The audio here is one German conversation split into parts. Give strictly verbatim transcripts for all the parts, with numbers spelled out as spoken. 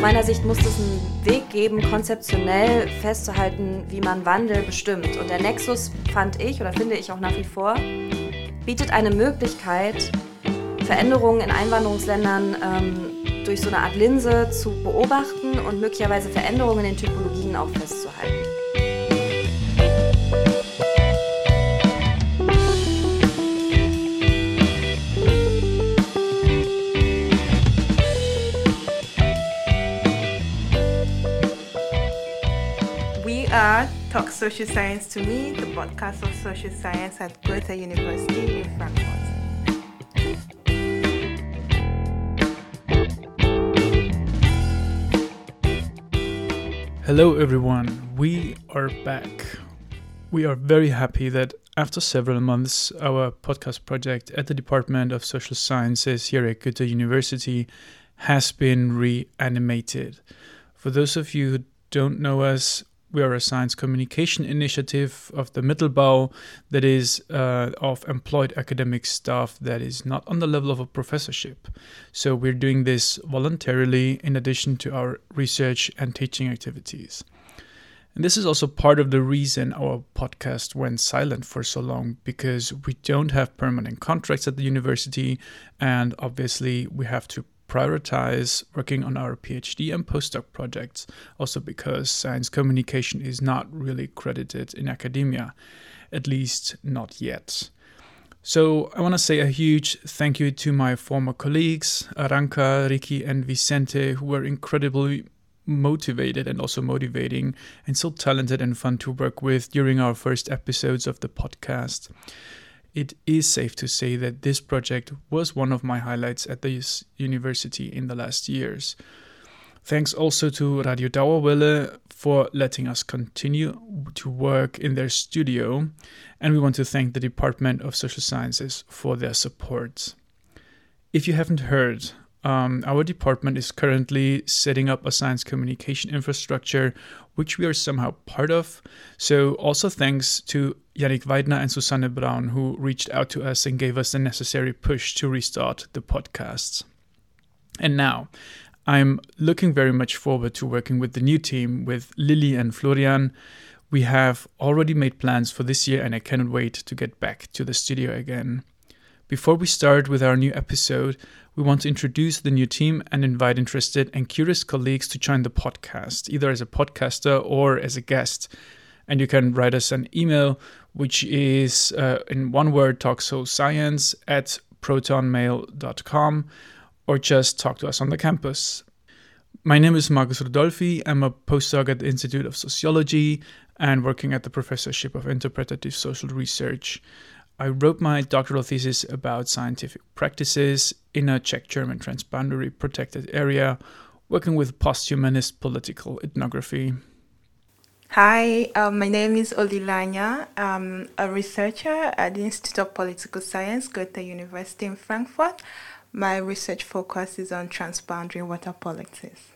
meiner Sicht muss es einen Weg geben, konzeptionell festzuhalten, wie man Wandel bestimmt. Und der Nexus, fand ich oder finde ich auch nach wie vor, bietet eine Möglichkeit, Veränderungen in Einwanderungsländern ähm, durch so eine Art Linse zu beobachten und möglicherweise Veränderungen in den Typologien auch festzuhalten. We are Talk Social Science to Me, the podcast of social science at Goethe University in Frankfurt. Hello everyone, we are back. We are very happy that after several months, our podcast project at the Department of Social Sciences here at Goethe University has been reanimated. For those of you who don't know us, we are a science communication initiative of the Mittelbau that is uh, of employed academic staff that is not on the level of a professorship. So we're doing this voluntarily in addition to our research and teaching activities. And this is also part of the reason our podcast went silent for so long, because we don't have permanent contracts at the university, and obviously we have to prioritize working on our PhD and postdoc projects, also because science communication is not really credited in academia, at least not yet. So I want to say a huge thank you to my former colleagues, Aranka, Ricky, and Vicente, who were incredibly motivated and also motivating and so talented and fun to work with during our first episodes of the podcast. It is safe to say that this project was one of my highlights at this university in the last years. Thanks also to Radio Dauerwelle for letting us continue to work in their studio, and we want to thank the Department of Social Sciences for their support. If you haven't heard, Um, our department is currently setting up a science communication infrastructure, which we are somehow part of. So also thanks to Yannick Weidner and Susanne Braun, who reached out to us and gave us the necessary push to restart the podcasts. And now, I'm looking very much forward to working with the new team, with Lily and Florian. We have already made plans for this year, and I cannot wait to get back to the studio again. Before we start with our new episode, we want to introduce the new team and invite interested and curious colleagues to join the podcast, either as a podcaster or as a guest. And you can write us an email, which is, uh, in one word, talksocialscience at protonmail dot com, or just talk to us on the campus. My name is Marcus Rudolphi. I'm a postdoc at the Institute of Sociology and working at the Professorship of Interpretative Social Research. I wrote my doctoral thesis about scientific practices in a Czech-German transboundary protected area, working with post-humanist political ethnography. Hi, um, my name is Olilanya. I'm a researcher at the Institute of Political Science, Goethe University in Frankfurt. My research focus is on transboundary water politics.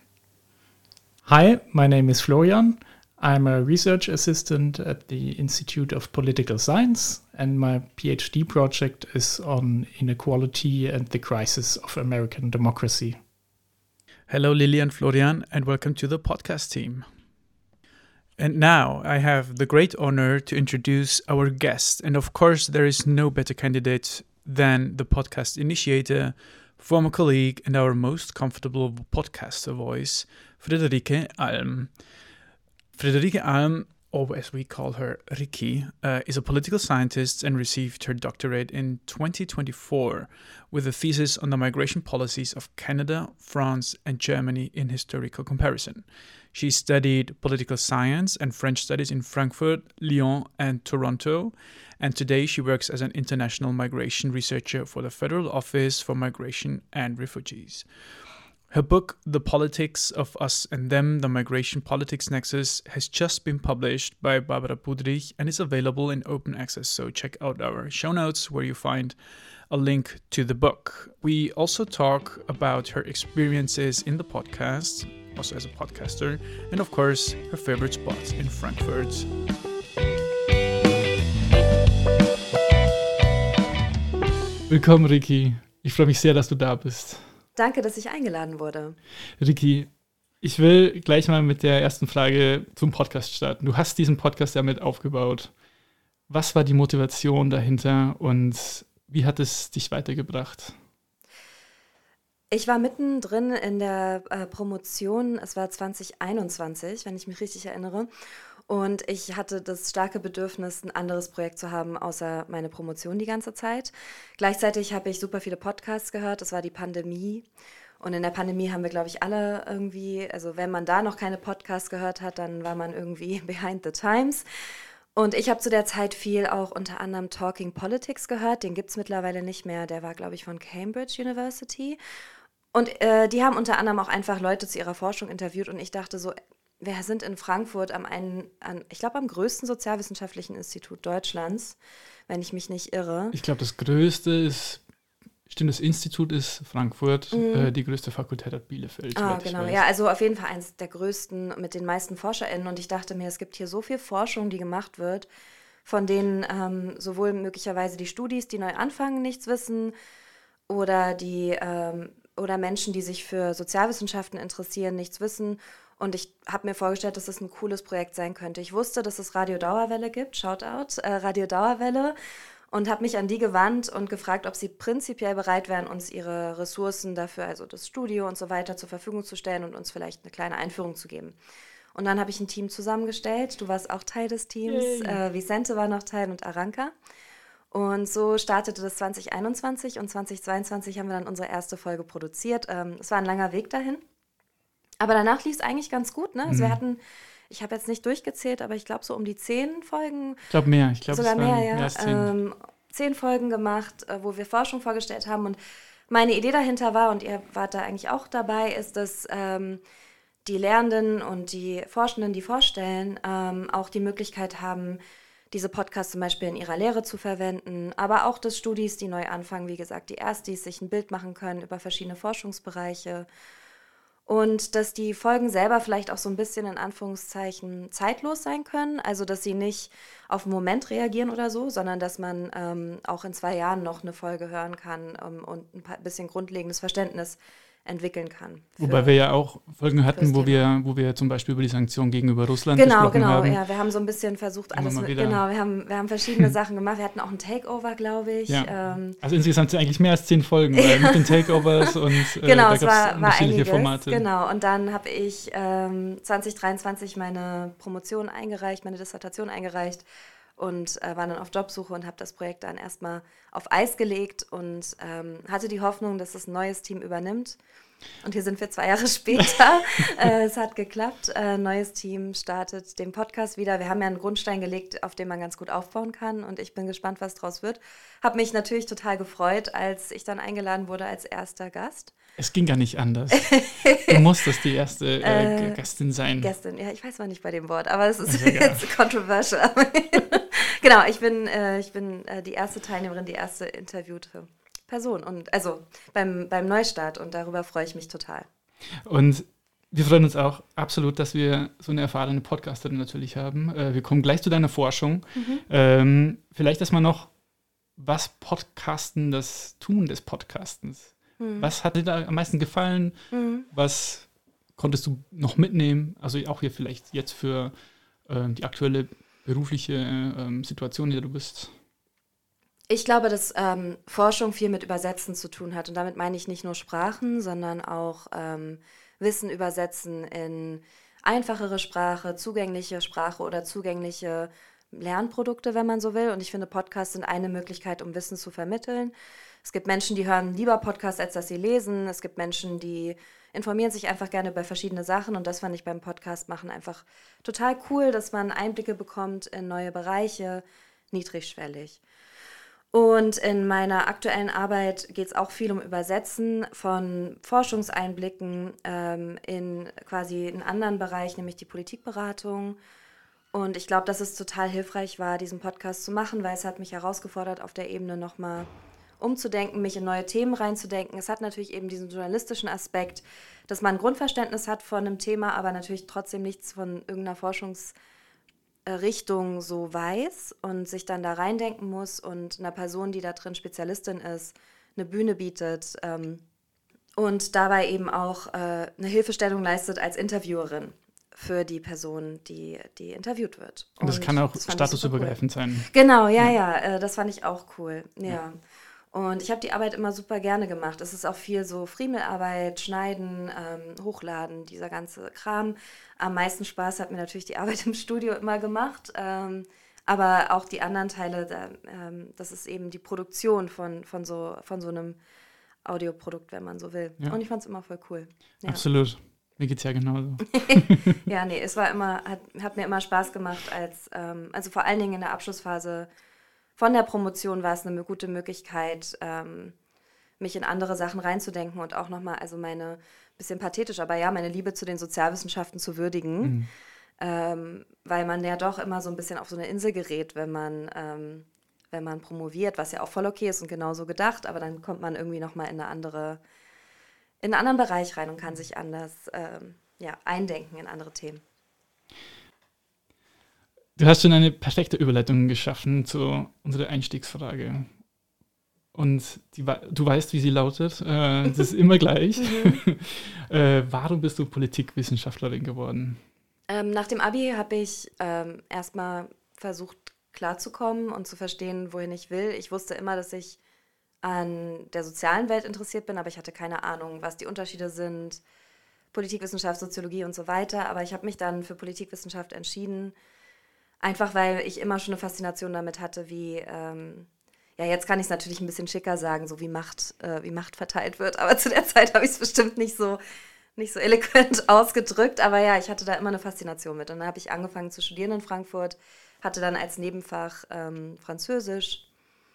Hi, my name is Florian. I'm a research assistant at the Institute of Political Science, and my PhD project is on inequality and the crisis of American democracy. Hello, Lily and Florian, and welcome to the podcast team. And now I have the great honor to introduce our guest. And of course, there is no better candidate than the podcast initiator, former colleague, and our most comfortable podcaster voice, Friederike Alm. Friederike Alm, or as we call her, Ricky, uh, is a political scientist and received her doctorate in twenty twenty-four with a thesis on the migration policies of Canada, France, and Germany in historical comparison. She studied political science and French studies in Frankfurt, Lyon, and Toronto, and today she works as an international migration researcher for the Federal Office for Migration and Refugees. Her book, The Politics of Us and Them, The Migration Politics Nexus, has just been published by Barbara Budrich and is available in open access, so check out our show notes where you find a link to the book. We also talk about her experiences in the podcast, also as a podcaster, and of course, her favorite spots in Frankfurt. Willkommen, Ricky. Ich freue mich sehr, dass du da bist. Danke, dass ich eingeladen wurde. Ricky, Ich will gleich mal mit der ersten Frage zum Podcast starten. Du hast diesen Podcast damit aufgebaut. Was war die Motivation dahinter und wie hat es dich weitergebracht? Ich war mittendrin in der äh, Promotion, es war zwanzig einundzwanzig, wenn ich mich richtig erinnere. Und ich hatte das starke Bedürfnis, ein anderes Projekt zu haben, außer meine Promotion die ganze Zeit. Gleichzeitig habe ich super viele Podcasts gehört, es war die Pandemie. Und in der Pandemie haben wir, glaube ich, alle irgendwie, also wenn man da noch keine Podcasts gehört hat, dann war man irgendwie behind the times. Und ich habe zu der Zeit viel auch unter anderem Talking Politics gehört, den gibt es mittlerweile nicht mehr, der war, glaube ich, von Cambridge University. Und äh, die haben unter anderem auch einfach Leute zu ihrer Forschung interviewt und ich dachte so, wir sind in Frankfurt am einen, an, ich glaube am größten sozialwissenschaftlichen Institut Deutschlands, wenn ich mich nicht irre. Ich glaube, das größte ist, stimmt, das Institut ist Frankfurt, mhm. äh, die größte Fakultät hat Bielefeld. Ah, genau, ja, also auf jeden Fall eines der größten mit den meisten ForscherInnen und ich dachte mir, es gibt hier so viel Forschung, die gemacht wird, von denen ähm, sowohl möglicherweise die Studis, die neu anfangen, nichts wissen oder die ähm, oder Menschen, die sich für Sozialwissenschaften interessieren, nichts wissen. Und ich habe mir vorgestellt, dass es ein cooles Projekt sein könnte. Ich wusste, dass es Radio Dauerwelle gibt, Shoutout, äh, Radio Dauerwelle, und habe mich an die gewandt und gefragt, ob sie prinzipiell bereit wären, uns ihre Ressourcen dafür, also das Studio und so weiter, zur Verfügung zu stellen und uns vielleicht eine kleine Einführung zu geben. Und dann habe ich ein Team zusammengestellt. Du warst auch Teil des Teams, äh, Vicente war noch Teil und Aranka. Und so startete das zwanzig einundzwanzig und zwanzig zweiundzwanzig haben wir dann unsere erste Folge produziert. Ähm, es war ein langer Weg dahin. Aber danach lief es eigentlich ganz gut, ne? Also mhm. wir hatten, ich habe jetzt nicht durchgezählt, aber ich glaube so um die zehn Folgen. Ich glaube mehr, ich glaube sogar es mehr, waren ja. mehr als zehn. Ähm, zehn Folgen gemacht, äh, wo wir Forschung vorgestellt haben. Und meine Idee dahinter war, und ihr wart da eigentlich auch dabei, ist, dass ähm, die Lehrenden und die Forschenden, die vorstellen, ähm, auch die Möglichkeit haben, diese Podcasts zum Beispiel in ihrer Lehre zu verwenden, aber auch dass Studis, die neu anfangen, wie gesagt, die Erstis, sich ein Bild machen können über verschiedene Forschungsbereiche und dass die Folgen selber vielleicht auch so ein bisschen in Anführungszeichen zeitlos sein können, also dass sie nicht auf den Moment reagieren oder so, sondern dass man ähm, auch in zwei Jahren noch eine Folge hören kann ähm, und ein paar, bisschen grundlegendes Verständnis entwickeln kann. Wobei wir ja auch Folgen hatten, wo wir, wo wir zum Beispiel über die Sanktionen gegenüber Russland genau, gesprochen genau, haben. Genau, ja, wir haben so ein bisschen versucht, alles mit, genau, wir haben, wir haben verschiedene Sachen gemacht. Wir hatten auch ein Takeover, glaube ich. Ja. Ähm, also insgesamt sind eigentlich mehr als zehn Folgen, weil mit den Takeovers und äh, genau, da es gab es war, war unterschiedliche einiges, Formate. Genau, und dann habe ich ähm, zwanzig dreiundzwanzig meine Promotion eingereicht, meine Dissertation eingereicht und äh, war dann auf Jobsuche und habe das Projekt dann erstmal auf Eis gelegt und ähm, hatte die Hoffnung, dass es ein neues Team übernimmt. Und hier sind wir zwei Jahre später. äh, es hat geklappt. Ein äh, neues Team startet den Podcast wieder. Wir haben ja einen Grundstein gelegt, auf dem man ganz gut aufbauen kann. Und ich bin gespannt, was draus wird. Habe mich natürlich total gefreut, als ich dann eingeladen wurde als erster Gast. Es ging gar nicht anders. Du musstest die erste äh, äh, Gästin sein. Gästin, ja, ich weiß mal nicht bei dem Wort, aber es ist also, jetzt ja. controversial. Genau, ich bin, äh, ich bin äh, die erste Teilnehmerin, die erste interviewte Person und also beim, beim Neustart und darüber freue ich mich total. Und wir freuen uns auch absolut, dass wir so eine erfahrene Podcasterin natürlich haben. Äh, wir kommen gleich zu deiner Forschung. Mhm. Ähm, vielleicht erstmal noch, was Podcasten, das Tun des Podcastens. Mhm. Was hat dir da am meisten gefallen? Mhm. Was konntest du noch mitnehmen? Also auch hier vielleicht jetzt für äh, die aktuelle berufliche äh, Situation, in der du bist. Ich glaube, dass ähm, Forschung viel mit Übersetzen zu tun hat. Und damit meine ich nicht nur Sprachen, sondern auch ähm, Wissen übersetzen in einfachere Sprache, zugängliche Sprache oder zugängliche Lernprodukte, wenn man so will. Und ich finde, Podcasts sind eine Möglichkeit, um Wissen zu vermitteln. Es gibt Menschen, die hören lieber Podcasts, als dass sie lesen. Es gibt Menschen, die informieren sich einfach gerne über verschiedene Sachen. Und das fand ich beim Podcast machen einfach total cool, dass man Einblicke bekommt in neue Bereiche, niedrigschwellig. Und in meiner aktuellen Arbeit geht es auch viel um Übersetzen von Forschungseinblicken ähm, in quasi einen anderen Bereich, nämlich die Politikberatung. Und ich glaube, dass es total hilfreich war, diesen Podcast zu machen, weil es hat mich herausgefordert, auf der Ebene nochmal umzudenken, mich in neue Themen reinzudenken. Es hat natürlich eben diesen journalistischen Aspekt, dass man ein Grundverständnis hat von einem Thema, aber natürlich trotzdem nichts von irgendeiner Forschungs- Richtung so weiß und sich dann da reindenken muss und einer Person, die da drin Spezialistin ist, eine Bühne bietet, ähm, und dabei eben auch äh, eine Hilfestellung leistet als Interviewerin für die Person, die, die interviewt wird. Und das und kann auch das statusübergreifend cool. sein. Genau, ja, ja, äh, das fand ich auch cool, ja. ja. Und ich habe die Arbeit immer super gerne gemacht. Es ist auch viel so Friemelarbeit, Schneiden, ähm, Hochladen, dieser ganze Kram. Am meisten Spaß hat mir natürlich die Arbeit im Studio immer gemacht. Ähm, aber auch die anderen Teile, da, ähm, das ist eben die Produktion von, von, so, von so einem Audioprodukt, wenn man so will. Ja. Und ich fand es immer voll cool. Ja. Absolut. Mir geht's ja genauso. Ja, nee, es war immer, hat, hat mir immer Spaß gemacht, als, ähm, also vor allen Dingen in der Abschlussphase von der Promotion war es eine gute Möglichkeit, ähm, mich in andere Sachen reinzudenken und auch nochmal, also meine, bisschen pathetisch, aber ja, meine Liebe zu den Sozialwissenschaften zu würdigen, mhm. ähm, weil man ja doch immer so ein bisschen auf so eine Insel gerät, wenn man, ähm, wenn man promoviert, was ja auch voll okay ist und genauso gedacht, aber dann kommt man irgendwie nochmal in eine andere, in einen anderen Bereich rein und kann sich anders ähm, ja, eindenken in andere Themen. Du hast schon eine perfekte Überleitung geschaffen zu unserer Einstiegsfrage. Und die, du weißt, wie sie lautet. Äh, das ist immer gleich. Mhm. äh, warum bist du Politikwissenschaftlerin geworden? Ähm, nach dem Abi habe ich ähm, erstmal versucht, klarzukommen und zu verstehen, wohin ich will. Ich wusste immer, dass ich an der sozialen Welt interessiert bin, aber ich hatte keine Ahnung, was die Unterschiede sind. Politikwissenschaft, Soziologie und so weiter. Aber ich habe mich dann für Politikwissenschaft entschieden, einfach weil ich immer schon eine Faszination damit hatte, wie, ähm, ja, jetzt kann ich es natürlich ein bisschen schicker sagen, so wie Macht, äh, wie Macht verteilt wird, aber zu der Zeit habe ich es bestimmt nicht so, nicht so eloquent ausgedrückt, aber ja, ich hatte da immer eine Faszination mit. Und dann habe ich angefangen zu studieren in Frankfurt, hatte dann als Nebenfach ähm, Französisch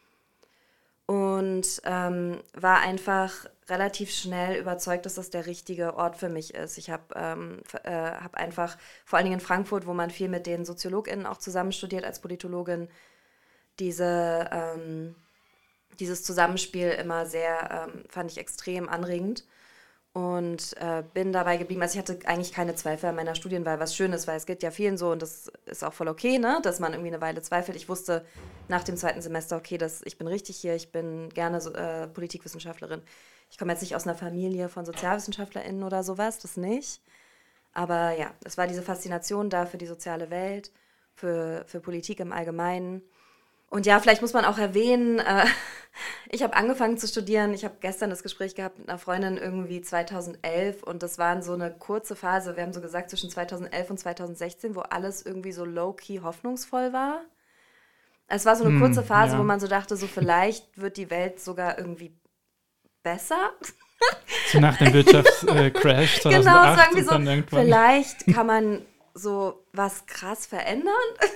und ähm, war einfach relativ schnell überzeugt, dass das der richtige Ort für mich ist. Ich habe ähm, f- äh, hab einfach, vor allen Dingen in Frankfurt, wo man viel mit den SoziologInnen auch zusammen studiert als Politologin, diese, ähm, dieses Zusammenspiel immer sehr, ähm, fand ich extrem anregend und äh, bin dabei geblieben. Also ich hatte eigentlich keine Zweifel an meiner Studienwahl, was schön ist, weil es geht ja vielen so und das ist auch voll okay, ne, dass man irgendwie eine Weile zweifelt. Ich wusste nach dem zweiten Semester, okay, dass ich bin richtig hier, ich bin gerne so, äh, Politikwissenschaftlerin. Ich komme jetzt nicht aus einer Familie von SozialwissenschaftlerInnen oder sowas, das nicht. Aber ja, es war diese Faszination da für die soziale Welt, für, für Politik im Allgemeinen. Und ja, vielleicht muss man auch erwähnen, äh, ich habe angefangen zu studieren, ich habe gestern das Gespräch gehabt mit einer Freundin irgendwie zweitausendelf und das war so eine kurze Phase, wir haben so gesagt zwischen zweitausendelf und zweitausendsechzehn, wo alles irgendwie so low-key hoffnungsvoll war. Es war so eine kurze Phase, ja. wo man so dachte, so vielleicht wird die Welt sogar irgendwie besser. So nach dem Wirtschaftscrash zweitausendacht. Genau, sagen wir so, vielleicht kann man so was krass verändern.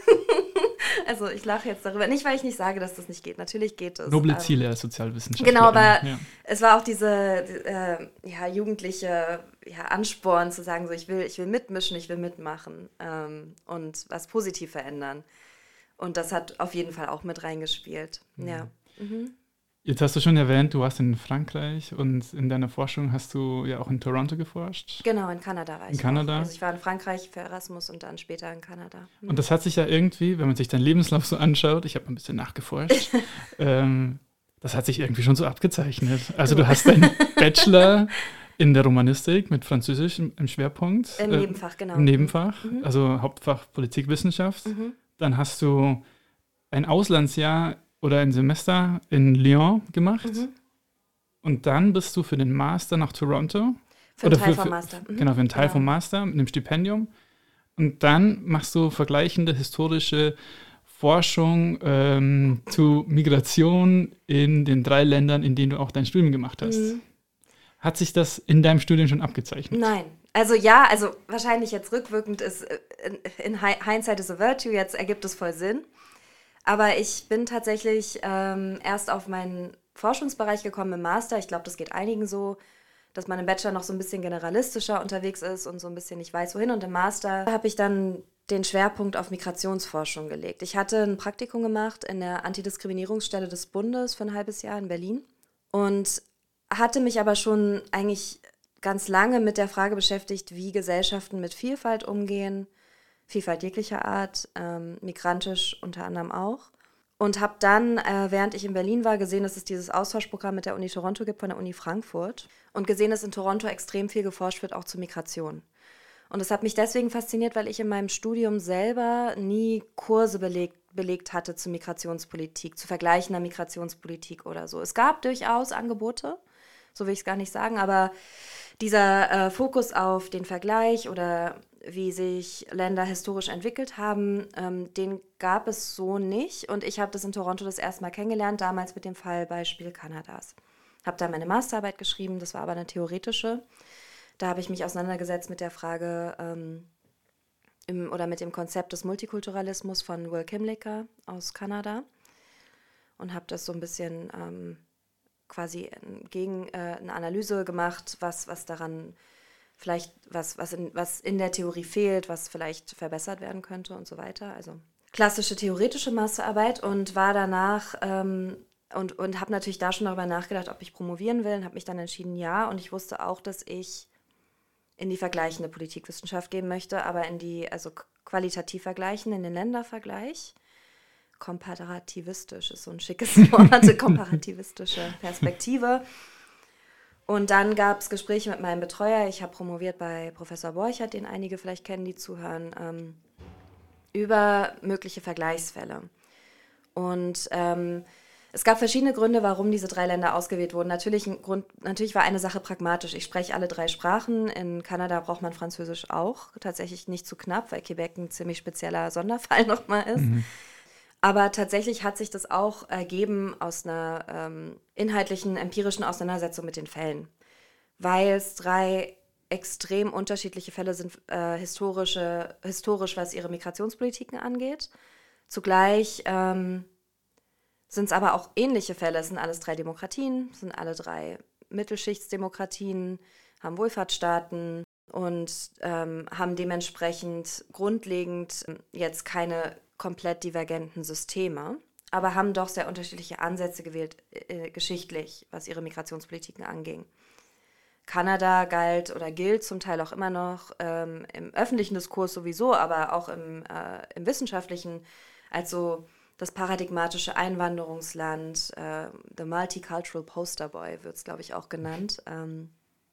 Also ich lache jetzt darüber. Nicht, weil ich nicht sage, dass das nicht geht. Natürlich geht es. Noble Ziele als Sozialwissenschaftler. Genau, aber ja. es war auch diese äh, ja, jugendliche ja, Ansporn zu sagen, so ich will, ich will mitmischen, ich will mitmachen ähm, und was positiv verändern. Und das hat auf jeden Fall auch mit reingespielt. Mhm. Ja. Mhm. Jetzt hast du schon erwähnt, du warst in Frankreich und in deiner Forschung hast du ja auch in Toronto geforscht. Genau, in Kanada war ich. In Kanada? Auch. Also ich war in Frankreich für Erasmus und dann später in Kanada. Mhm. Und das hat sich ja irgendwie, wenn man sich deinen Lebenslauf so anschaut, ich habe ein bisschen nachgeforscht, ähm, das hat sich irgendwie schon so abgezeichnet. Also du hast deinen Bachelor in der Romanistik mit Französisch im, im Schwerpunkt. Im äh, Nebenfach, genau. Im Nebenfach, mhm. also Hauptfach Politikwissenschaft. Mhm. Dann hast du ein Auslandsjahr oder ein Semester in Lyon gemacht. Mhm. Und dann bist du für den Master nach Toronto. Für einen Teil vom Master. Mhm. Genau, für einen Teil genau. vom Master mit einem Stipendium. Und dann machst du vergleichende historische Forschung ähm, zu Migration in den drei Ländern, in denen du auch dein Studium gemacht hast. Mhm. Hat sich das in deinem Studium schon abgezeichnet? Nein. Also ja, also wahrscheinlich jetzt rückwirkend ist, in, in Hindsight is a virtue, jetzt ergibt es voll Sinn. Aber ich bin tatsächlich ähm, erst auf meinen Forschungsbereich gekommen im Master. Ich glaube, das geht einigen so, dass man im Bachelor noch so ein bisschen generalistischer unterwegs ist und so ein bisschen nicht weiß, wohin. Und im Master habe ich dann den Schwerpunkt auf Migrationsforschung gelegt. Ich hatte ein Praktikum gemacht in der Antidiskriminierungsstelle des Bundes für ein halbes Jahr in Berlin und hatte mich aber schon eigentlich ganz lange mit der Frage beschäftigt, wie Gesellschaften mit Vielfalt umgehen. Vielfalt jeglicher Art, ähm, migrantisch unter anderem auch. Und habe dann, äh, während ich in Berlin war, gesehen, dass es dieses Austauschprogramm mit der Uni Toronto gibt, von der Uni Frankfurt. Und gesehen, dass in Toronto extrem viel geforscht wird, auch zur Migration. Und das hat mich deswegen fasziniert, weil ich in meinem Studium selber nie Kurse belegt, belegt hatte zu Migrationspolitik, zu vergleichender Migrationspolitik oder so. Es gab durchaus Angebote, so will ich es gar nicht sagen, aber dieser äh, Fokus auf den Vergleich oder wie sich Länder historisch entwickelt haben, ähm, den gab es so nicht. Und ich habe das in Toronto das erste Mal kennengelernt, damals mit dem Fallbeispiel Kanadas. Habe da meine Masterarbeit geschrieben, das war aber eine theoretische. Da habe ich mich auseinandergesetzt mit der Frage ähm, im, oder mit dem Konzept des Multikulturalismus von Will Kimlicka aus Kanada und habe das so ein bisschen ähm, quasi gegen äh, eine Analyse gemacht, was, was daran vielleicht, was, was, in, was in der Theorie fehlt, was vielleicht verbessert werden könnte und so weiter. Also klassische theoretische Masterarbeit und war danach ähm, und, und habe natürlich da schon darüber nachgedacht, ob ich promovieren will und habe mich dann entschieden, ja. Und ich wusste auch, dass ich in die vergleichende Politikwissenschaft gehen möchte, aber in die, also qualitativ vergleichen, in den Ländervergleich. Komparativistisch ist so ein schickes Wort, komparativistische Perspektive. Und dann gab es Gespräche mit meinem Betreuer. Ich habe promoviert bei Professor Borchert, den einige vielleicht kennen, die zuhören, ähm, über mögliche Vergleichsfälle. Und ähm, es gab verschiedene Gründe, warum diese drei Länder ausgewählt wurden. Natürlich, ein Grund, natürlich war eine Sache pragmatisch. Ich spreche alle drei Sprachen. In Kanada braucht man Französisch auch. Tatsächlich nicht zu knapp, weil Quebec ein ziemlich spezieller Sonderfall nochmal ist. Mhm. Aber tatsächlich hat sich das auch ergeben aus einer ähm, inhaltlichen, empirischen Auseinandersetzung mit den Fällen. Weil es drei extrem unterschiedliche Fälle sind, äh, historische, historisch, was ihre Migrationspolitiken angeht. Zugleich ähm, sind es aber auch ähnliche Fälle. Es sind alles drei Demokratien, es sind alle drei Mittelschichtsdemokratien, haben Wohlfahrtsstaaten und ähm, haben dementsprechend grundlegend jetzt keine komplett divergenten Systeme, aber haben doch sehr unterschiedliche Ansätze gewählt, äh, geschichtlich, was ihre Migrationspolitiken anging. Kanada galt oder gilt zum Teil auch immer noch ähm, im öffentlichen Diskurs sowieso, aber auch im, äh, im wissenschaftlichen als so das paradigmatische Einwanderungsland, äh, the multicultural poster boy wird es, glaube ich, auch genannt. Ähm,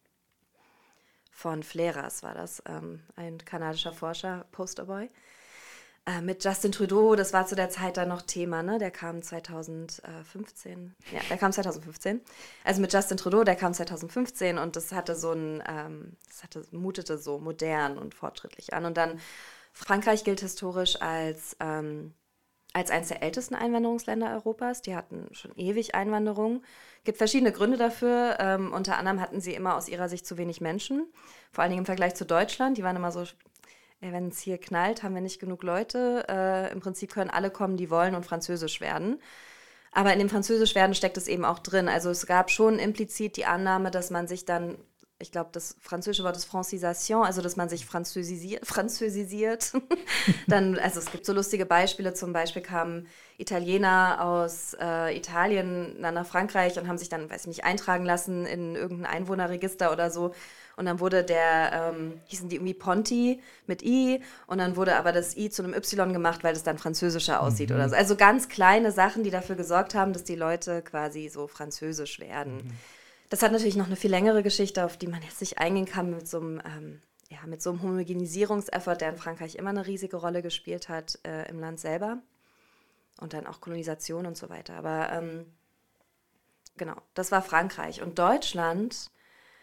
von Fleras war das, ähm, ein kanadischer Forscher, Posterboy. Äh, mit Justin Trudeau, das war zu der Zeit dann noch Thema, ne? Der kam zwanzig fünfzehn. Ja, der kam zwanzig fünfzehn. Also mit Justin Trudeau, der kam zwanzig fünfzehn und das hatte so ein, ähm, das hatte, mutete so modern und fortschrittlich an. Und dann Frankreich gilt historisch als ähm, als eines der ältesten Einwanderungsländer Europas. Die hatten schon ewig Einwanderung. Es gibt verschiedene Gründe dafür. Ähm, unter anderem hatten sie immer aus ihrer Sicht zu wenig Menschen. Vor allen Dingen im Vergleich zu Deutschland. Die waren immer so, ja, wenn es hier knallt, haben wir nicht genug Leute. Äh, Im Prinzip können alle kommen, die wollen und Französisch werden. Aber in dem Französisch werden steckt es eben auch drin. Also es gab schon implizit die Annahme, dass man sich dann, ich glaube, das französische Wort ist Francisation, also dass man sich französisiert. französisiert. Dann, also es gibt so lustige Beispiele, zum Beispiel kamen Italiener aus äh, Italien dann nach Frankreich und haben sich dann, weiß ich nicht, eintragen lassen in irgendein Einwohnerregister oder so. Und dann wurde der, ähm, hießen die irgendwie Ponti mit I und dann wurde aber das I zu einem Y gemacht, weil das dann französischer aussieht mhm. oder so. Also ganz kleine Sachen, die dafür gesorgt haben, dass die Leute quasi so französisch werden. Mhm. Das hat natürlich noch eine viel längere Geschichte, auf die man jetzt nicht eingehen kann, mit so einem, ähm, ja, mit so einem Homogenisierungseffort, der in Frankreich immer eine riesige Rolle gespielt hat äh, im Land selber. Und dann auch Kolonisation und so weiter. Aber ähm, genau, das war Frankreich. Und Deutschland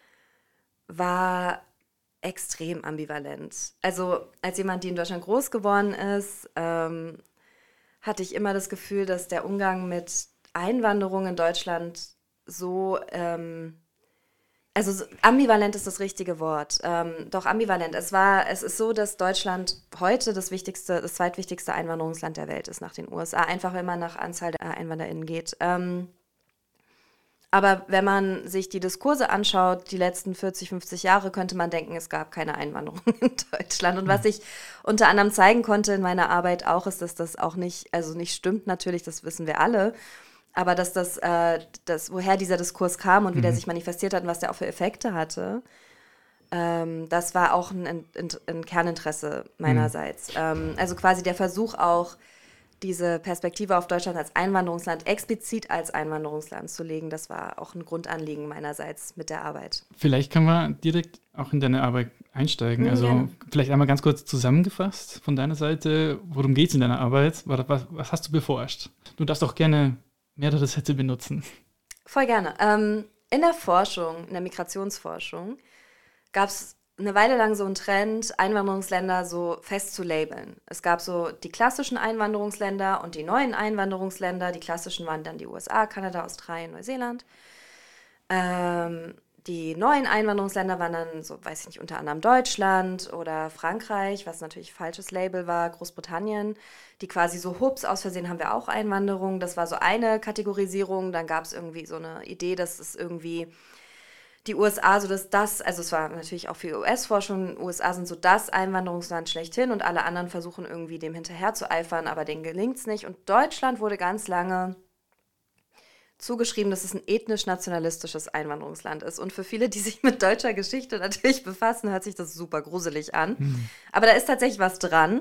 war extrem ambivalent. Also als jemand, die in Deutschland groß geworden ist, ähm, hatte ich immer das Gefühl, dass der Umgang mit Einwanderung in Deutschland so, ähm, also so, ambivalent ist das richtige Wort, ähm, doch ambivalent. Es war, es ist so, dass Deutschland heute das wichtigste, das zweitwichtigste Einwanderungsland der Welt ist nach den U S A, einfach wenn man nach Anzahl der EinwanderInnen geht. Ähm, aber wenn man sich die Diskurse anschaut, die letzten vierzig, fünfzig Jahre, könnte man denken, es gab keine Einwanderung in Deutschland. Und was ich unter anderem zeigen konnte in meiner Arbeit auch, ist, dass das auch nicht, also nicht stimmt natürlich, das wissen wir alle, aber dass das, äh, das, woher dieser Diskurs kam und wie mhm. der sich manifestiert hat und was der auch für Effekte hatte, ähm, das war auch ein, ein, ein Kerninteresse meinerseits. Mhm. Ähm, also quasi der Versuch auch, diese Perspektive auf Deutschland als Einwanderungsland, explizit als Einwanderungsland zu legen, das war auch ein Grundanliegen meinerseits mit der Arbeit. Vielleicht kann man direkt auch in deine Arbeit einsteigen. Mhm, also gerne. Vielleicht einmal ganz kurz zusammengefasst von deiner Seite, worum geht es in deiner Arbeit? Was, was, was hast du beforscht? Du darfst auch gerne mehrere Sätze benutzen. Voll gerne. Ähm, in der Forschung, in der Migrationsforschung, gab es eine Weile lang so einen Trend, Einwanderungsländer so fest zu labeln. Es gab so die klassischen Einwanderungsländer und die neuen Einwanderungsländer. Die klassischen waren dann die U S A, Kanada, Australien, Neuseeland. Ähm, die neuen Einwanderungsländer waren dann so, weiß ich nicht, unter anderem Deutschland oder Frankreich, was natürlich falsches Label war, Großbritannien. Die quasi so, hups, aus Versehen haben wir auch Einwanderung. Das war so eine Kategorisierung. Dann gab es irgendwie so eine Idee, dass es irgendwie die U S A so dass das, also es war natürlich auch für U S-Forschung, U S A sind so das Einwanderungsland schlechthin und alle anderen versuchen irgendwie dem hinterher zu eifern, aber denen gelingt es nicht. Und Deutschland wurde ganz lange zugeschrieben, dass es ein ethnisch-nationalistisches Einwanderungsland ist. Und für viele, die sich mit deutscher Geschichte natürlich befassen, hört sich das super gruselig an. Mhm. Aber da ist tatsächlich was dran,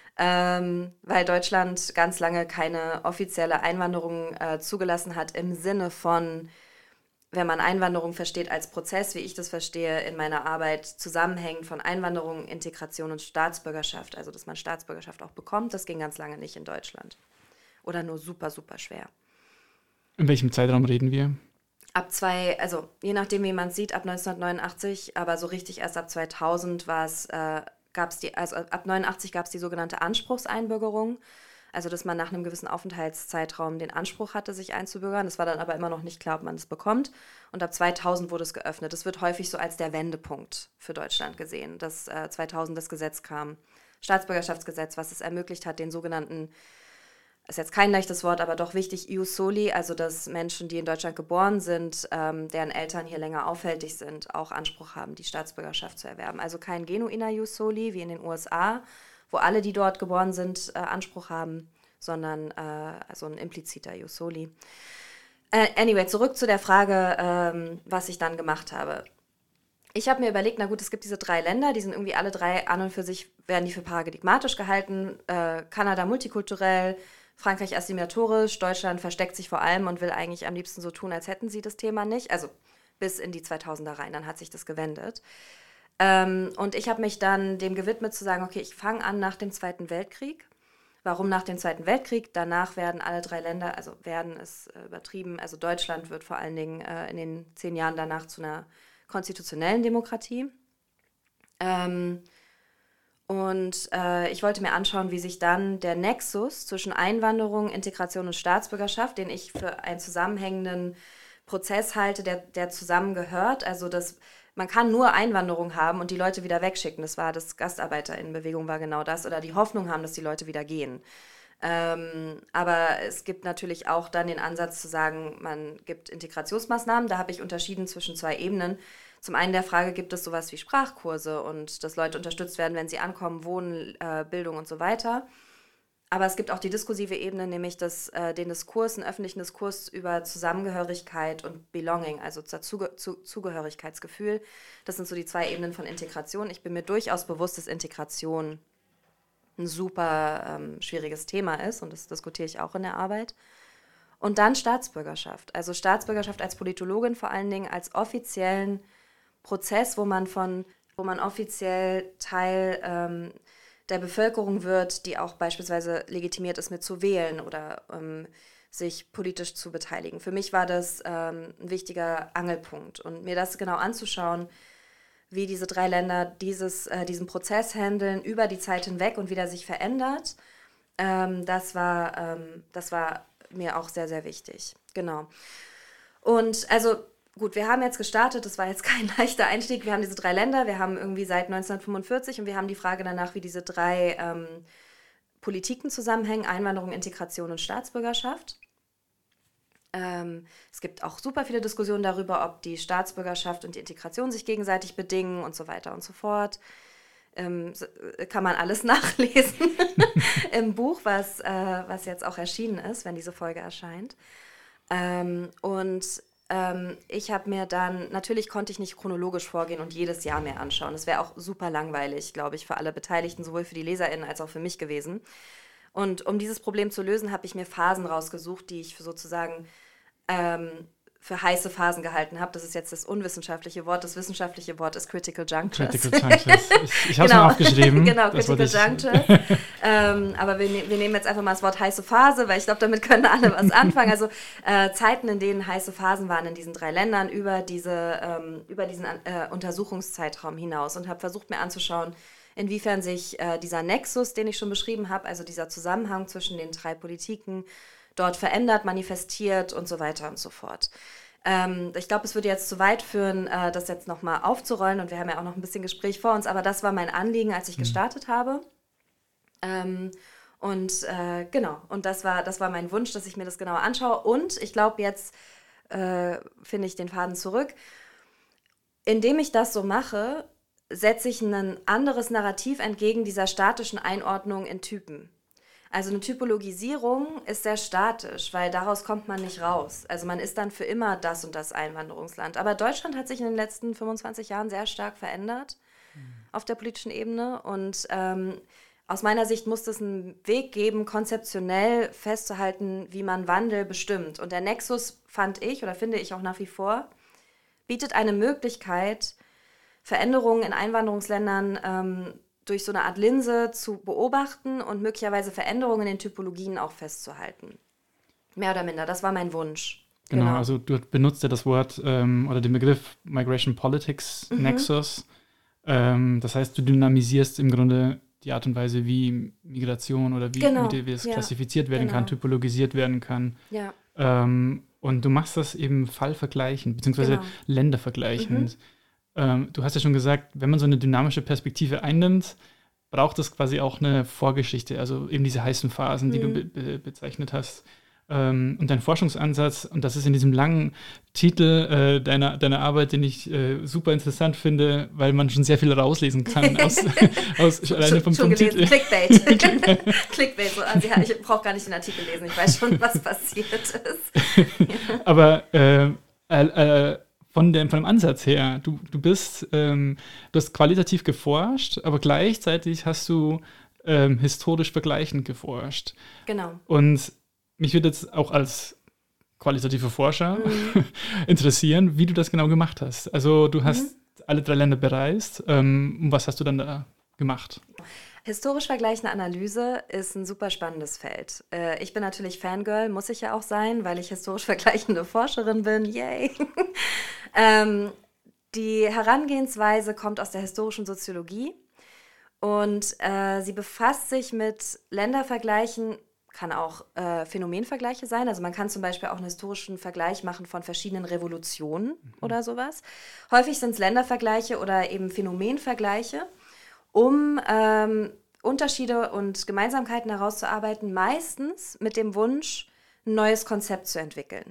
ähm, weil Deutschland ganz lange keine offizielle Einwanderung äh, zugelassen hat im Sinne von, wenn man Einwanderung versteht als Prozess, wie ich das verstehe in meiner Arbeit, zusammenhängend von Einwanderung, Integration und Staatsbürgerschaft, also dass man Staatsbürgerschaft auch bekommt, das ging ganz lange nicht in Deutschland. Oder nur super, super schwer. In welchem Zeitraum reden wir? Ab zwei, also je nachdem, wie man es sieht, ab neunzehnhundertneunundachtzig, aber so richtig erst ab zweitausend war es, äh, gab es die, also ab neunundachtzig gab es die sogenannte Anspruchseinbürgerung. Also, dass man nach einem gewissen Aufenthaltszeitraum den Anspruch hatte, sich einzubürgern. Das war dann aber immer noch nicht klar, ob man es bekommt. Und ab zweitausend wurde es geöffnet. Das wird häufig so als der Wendepunkt für Deutschland gesehen, dass äh, zweitausend das Gesetz kam, Staatsbürgerschaftsgesetz, was es ermöglicht hat, den sogenannten, ist jetzt kein leichtes Wort, aber doch wichtig, Ius Soli, also dass Menschen, die in Deutschland geboren sind, ähm, deren Eltern hier länger aufhältig sind, auch Anspruch haben, die Staatsbürgerschaft zu erwerben. Also kein genuiner Ius Soli wie in den U S A, wo alle, die dort geboren sind, äh, Anspruch haben, sondern äh, also ein impliziter Ius Soli. Äh, anyway, zurück zu der Frage, ähm, was ich dann gemacht habe. Ich habe mir überlegt, na gut, es gibt diese drei Länder, die sind irgendwie alle drei an und für sich, werden die für paradigmatisch gehalten. Äh, Kanada multikulturell, Frankreich assimilatorisch, Deutschland versteckt sich vor allem und will eigentlich am liebsten so tun, als hätten sie das Thema nicht. Also bis in die zweitausender rein, dann hat sich das gewendet. Ähm, und ich habe mich dann dem gewidmet zu sagen, okay, ich fange an nach dem Zweiten Weltkrieg. Warum nach dem Zweiten Weltkrieg? Danach werden alle drei Länder, also werden es äh, übertrieben, also Deutschland wird vor allen Dingen äh, in den zehn Jahren danach zu einer konstitutionellen Demokratie. Ähm, und äh, ich wollte mir anschauen, wie sich dann der Nexus zwischen Einwanderung, Integration und Staatsbürgerschaft, den ich für einen zusammenhängenden Prozess halte, der, der zusammengehört, also das man kann nur Einwanderung haben und die Leute wieder wegschicken. Das war das GastarbeiterInnenbewegung war genau das. Oder die Hoffnung haben, dass die Leute wieder gehen. Ähm, aber es gibt natürlich auch dann den Ansatz zu sagen, man gibt Integrationsmaßnahmen. Da habe ich unterschieden zwischen zwei Ebenen. Zum einen der Frage, gibt es sowas wie Sprachkurse und dass Leute unterstützt werden, wenn sie ankommen, Wohnen, äh, Bildung und so weiter. Aber es gibt auch die diskursive Ebene, nämlich das, äh, den Diskurs, einen öffentlichen Diskurs über Zusammengehörigkeit und Belonging, also Zuge- zu, Zugehörigkeitsgefühl. Das sind so die zwei Ebenen von Integration. Ich bin mir durchaus bewusst, dass Integration ein super ähm, schwieriges Thema ist und das diskutiere ich auch in der Arbeit. Und dann Staatsbürgerschaft. Also Staatsbürgerschaft als Politologin vor allen Dingen als offiziellen Prozess, wo man von, wo man offiziell Teil ähm, der Bevölkerung wird, die auch beispielsweise legitimiert ist, mit zu wählen oder ähm, sich politisch zu beteiligen. Für mich war das ähm, ein wichtiger Angelpunkt. Und mir das genau anzuschauen, wie diese drei Länder dieses, äh, diesen Prozess handeln über die Zeit hinweg und wie der sich verändert, ähm, das war, ähm, das war mir auch sehr, sehr wichtig. Genau. Und also gut, wir haben jetzt gestartet, das war jetzt kein leichter Einstieg, wir haben diese drei Länder, wir haben irgendwie seit neunzehnhundertfünfundvierzig und wir haben die Frage danach, wie diese drei ähm, Politiken zusammenhängen, Einwanderung, Integration und Staatsbürgerschaft. Ähm, es gibt auch super viele Diskussionen darüber, ob die Staatsbürgerschaft und die Integration sich gegenseitig bedingen und so weiter und so fort. Ähm, kann man alles nachlesen im Buch, was, äh, was jetzt auch erschienen ist, wenn diese Folge erscheint. Ähm, und ähm, ich habe mir dann, natürlich konnte ich nicht chronologisch vorgehen und jedes Jahr mehr anschauen. Das wäre auch super langweilig, glaube ich, für alle Beteiligten, sowohl für die LeserInnen als auch für mich gewesen. Und um dieses Problem zu lösen, habe ich mir Phasen rausgesucht, die ich für sozusagen ähm, für heiße Phasen gehalten habe. Das ist jetzt das unwissenschaftliche Wort. Das wissenschaftliche Wort ist Critical Junctures. Critical Junctures. Ich, ich habe es genau. mal aufgeschrieben. Genau, das Critical Junctures. ähm, aber wir, ne- wir nehmen jetzt einfach mal das Wort heiße Phase, weil ich glaube, damit können alle was anfangen. Also äh, Zeiten, in denen heiße Phasen waren in diesen drei Ländern über, diese, ähm, über diesen äh, Untersuchungszeitraum hinaus und habe versucht, mir anzuschauen, inwiefern sich äh, dieser Nexus, den ich schon beschrieben habe, also dieser Zusammenhang zwischen den drei Politiken, dort verändert, manifestiert und so weiter und so fort. Ähm, ich glaube, es würde jetzt zu weit führen, äh, das jetzt nochmal aufzurollen und wir haben ja auch noch ein bisschen Gespräch vor uns, aber das war mein Anliegen, als ich mhm. gestartet habe. Ähm, und äh, genau, und das war, das war mein Wunsch, dass ich mir das genauer anschaue und ich glaube, jetzt äh, finde ich den Faden zurück. Indem ich das so mache, setze ich ein anderes Narrativ entgegen dieser statischen Einordnung in Typen. Also eine Typologisierung ist sehr statisch, weil daraus kommt man nicht raus. Also man ist dann für immer das und das Einwanderungsland. Aber Deutschland hat sich in den letzten fünfundzwanzig Jahren sehr stark verändert mhm. auf der politischen Ebene. Und ähm, aus meiner Sicht muss es einen Weg geben, konzeptionell festzuhalten, wie man Wandel bestimmt. Und der Nexus, fand ich oder finde ich auch nach wie vor, bietet eine Möglichkeit, Veränderungen in Einwanderungsländern ähm, durch so eine Art Linse zu beobachten und möglicherweise Veränderungen in den Typologien auch festzuhalten. Mehr oder minder, das war mein Wunsch. Genau, genau. Also du benutzt ja das Wort ähm, oder den Begriff Migration Politics mhm. Nexus. Ähm, das heißt, du dynamisierst im Grunde die Art und Weise, wie Migration oder wie, genau. wie es ja. klassifiziert werden genau. kann, typologisiert werden kann. Ja. Ähm, und du machst das eben fallvergleichend, beziehungsweise genau. ländervergleichend. Mhm. Du hast ja schon gesagt, wenn man so eine dynamische Perspektive einnimmt, braucht es quasi auch eine Vorgeschichte, also eben diese heißen Phasen, die mhm. du be- be- bezeichnet hast. Und dein Forschungsansatz, und das ist in diesem langen Titel äh, deiner, deiner Arbeit, den ich äh, super interessant finde, weil man schon sehr viel rauslesen kann aus, aus schon, alleine vom, schon vom Titel. Clickbait. Clickbait, so, also, ja, ich brauche gar nicht den Artikel lesen, ich weiß schon, was passiert ist. ja. Aber äh, äh, äh, Von dem, von dem Ansatz her, du, du bist, ähm, du hast qualitativ geforscht, aber gleichzeitig hast du ähm, historisch vergleichend geforscht. Genau. Und mich würde jetzt auch als qualitativer Forscher mhm. interessieren, wie du das genau gemacht hast. Also du hast mhm. alle drei Länder bereist. Ähm, was hast du dann da gemacht? Historisch vergleichende Analyse ist ein super spannendes Feld. Äh, ich bin natürlich Fangirl, muss ich ja auch sein, weil ich historisch vergleichende Forscherin bin. Yay! ähm, die Herangehensweise kommt aus der historischen Soziologie und äh, sie befasst sich mit Ländervergleichen, kann auch äh, Phänomenvergleiche sein. Also man kann zum Beispiel auch einen historischen Vergleich machen von verschiedenen Revolutionen mhm. oder sowas. Häufig sind es Ländervergleiche oder eben Phänomenvergleiche, um ähm, Unterschiede und Gemeinsamkeiten herauszuarbeiten, meistens mit dem Wunsch, ein neues Konzept zu entwickeln.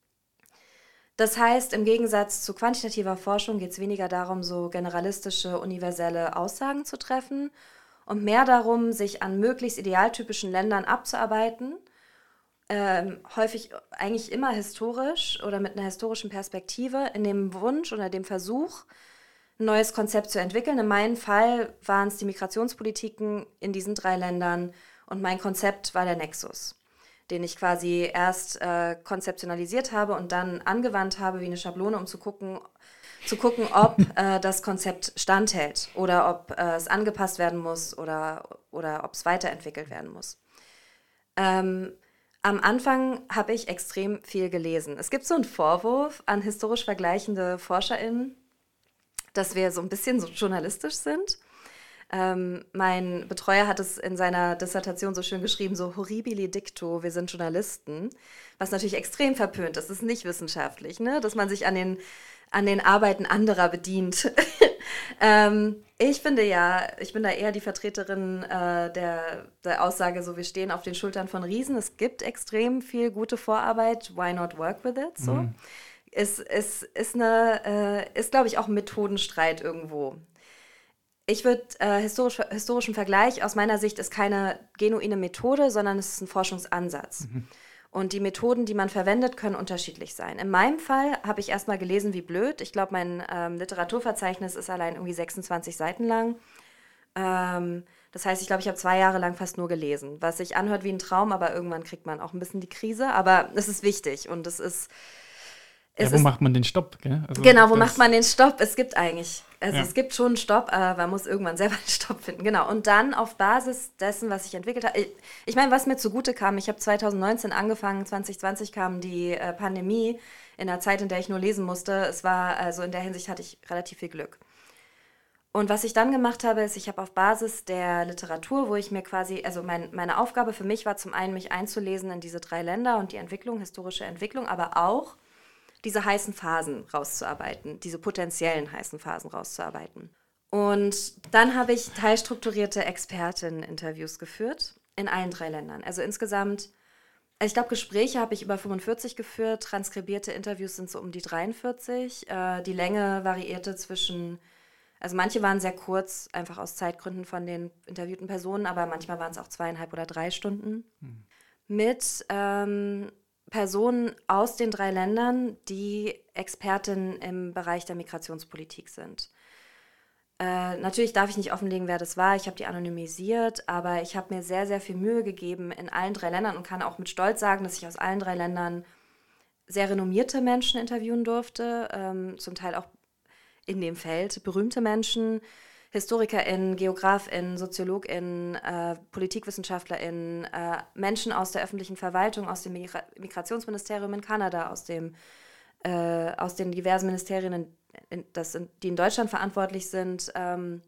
Das heißt, im Gegensatz zu quantitativer Forschung geht es weniger darum, so generalistische, universelle Aussagen zu treffen und mehr darum, sich an möglichst idealtypischen Ländern abzuarbeiten, ähm, häufig eigentlich immer historisch oder mit einer historischen Perspektive, in dem Wunsch oder dem Versuch, ein neues Konzept zu entwickeln. In meinem Fall waren es die Migrationspolitiken in diesen drei Ländern und mein Konzept war der Nexus, den ich quasi erst äh, konzeptionalisiert habe und dann angewandt habe wie eine Schablone, um zu gucken, zu gucken, ob äh, das Konzept standhält oder ob äh, es angepasst werden muss oder, oder ob es weiterentwickelt werden muss. Ähm, am Anfang habe ich extrem viel gelesen. Es gibt so einen Vorwurf an historisch vergleichende ForscherInnen, dass wir so ein bisschen so journalistisch sind. Ähm, mein Betreuer hat es in seiner Dissertation so schön geschrieben, so horribili dicto, wir sind Journalisten, was natürlich extrem verpönt ist, das ist nicht wissenschaftlich, ne? Dass man sich an den, an den Arbeiten anderer bedient. ähm, ich finde ja, ich bin da eher die Vertreterin äh, der, der Aussage, so wir stehen auf den Schultern von Riesen, es gibt extrem viel gute Vorarbeit, why not work with it, so. Mhm. Ist, ist, ist, eine, äh, ist glaube ich, auch ein Methodenstreit irgendwo. Ich würde, äh, historisch, historischen Vergleich aus meiner Sicht ist keine genuine Methode, sondern es ist ein Forschungsansatz. Mhm. Und die Methoden, die man verwendet, können unterschiedlich sein. In meinem Fall habe ich erstmal gelesen, wie blöd. Ich glaube, mein ähm, Literaturverzeichnis ist allein irgendwie sechsundzwanzig Seiten lang. Ähm, Das heißt, ich glaube, ich habe zwei Jahre lang fast nur gelesen, was sich anhört wie ein Traum, aber irgendwann kriegt man auch ein bisschen die Krise. Aber es ist wichtig und es ist... Es ja, wo ist, macht man den Stopp? Gell? Also genau, wo macht man den Stopp? Es gibt eigentlich, also ja. es gibt schon einen Stopp, aber man muss irgendwann selber den Stopp finden. Genau, und dann auf Basis dessen, was ich entwickelt habe, ich, ich meine, was mir zugute kam, ich habe zwanzig neunzehn angefangen, zwanzig zwanzig kam die äh, Pandemie, in einer Zeit, in der ich nur lesen musste. Es war, also in der Hinsicht hatte ich relativ viel Glück. Und was ich dann gemacht habe, ist, ich habe auf Basis der Literatur, wo ich mir quasi, also mein, meine Aufgabe für mich war zum einen, mich einzulesen in diese drei Länder und die Entwicklung, historische Entwicklung, aber auch diese heißen Phasen rauszuarbeiten, diese potenziellen heißen Phasen rauszuarbeiten. Und dann habe ich teilstrukturierte Expertinnen-Interviews geführt in allen drei Ländern. Also insgesamt, ich glaube, Gespräche habe ich über fünfundvierzig geführt, transkribierte Interviews sind so um die dreiundvierzig. Äh, die Länge variierte zwischen, also manche waren sehr kurz, einfach aus Zeitgründen von den interviewten Personen, aber manchmal waren es auch zweieinhalb oder drei Stunden. Hm. Mit ähm, Personen aus den drei Ländern, die Expertinnen im Bereich der Migrationspolitik sind. Äh, natürlich darf ich nicht offenlegen, wer das war. Ich habe die anonymisiert, aber ich habe mir sehr, sehr viel Mühe gegeben in allen drei Ländern und kann auch mit Stolz sagen, dass ich aus allen drei Ländern sehr renommierte Menschen interviewen durfte, ähm, zum Teil auch in dem Feld berühmte Menschen, HistorikerInnen, GeografInnen, SoziologInnen, äh, PolitikwissenschaftlerInnen, äh, Menschen aus der öffentlichen Verwaltung, aus dem Migra- Migrationsministerium in Kanada, aus, dem, äh, aus den diversen Ministerien, in, in, das sind, die in Deutschland verantwortlich sind, ähm,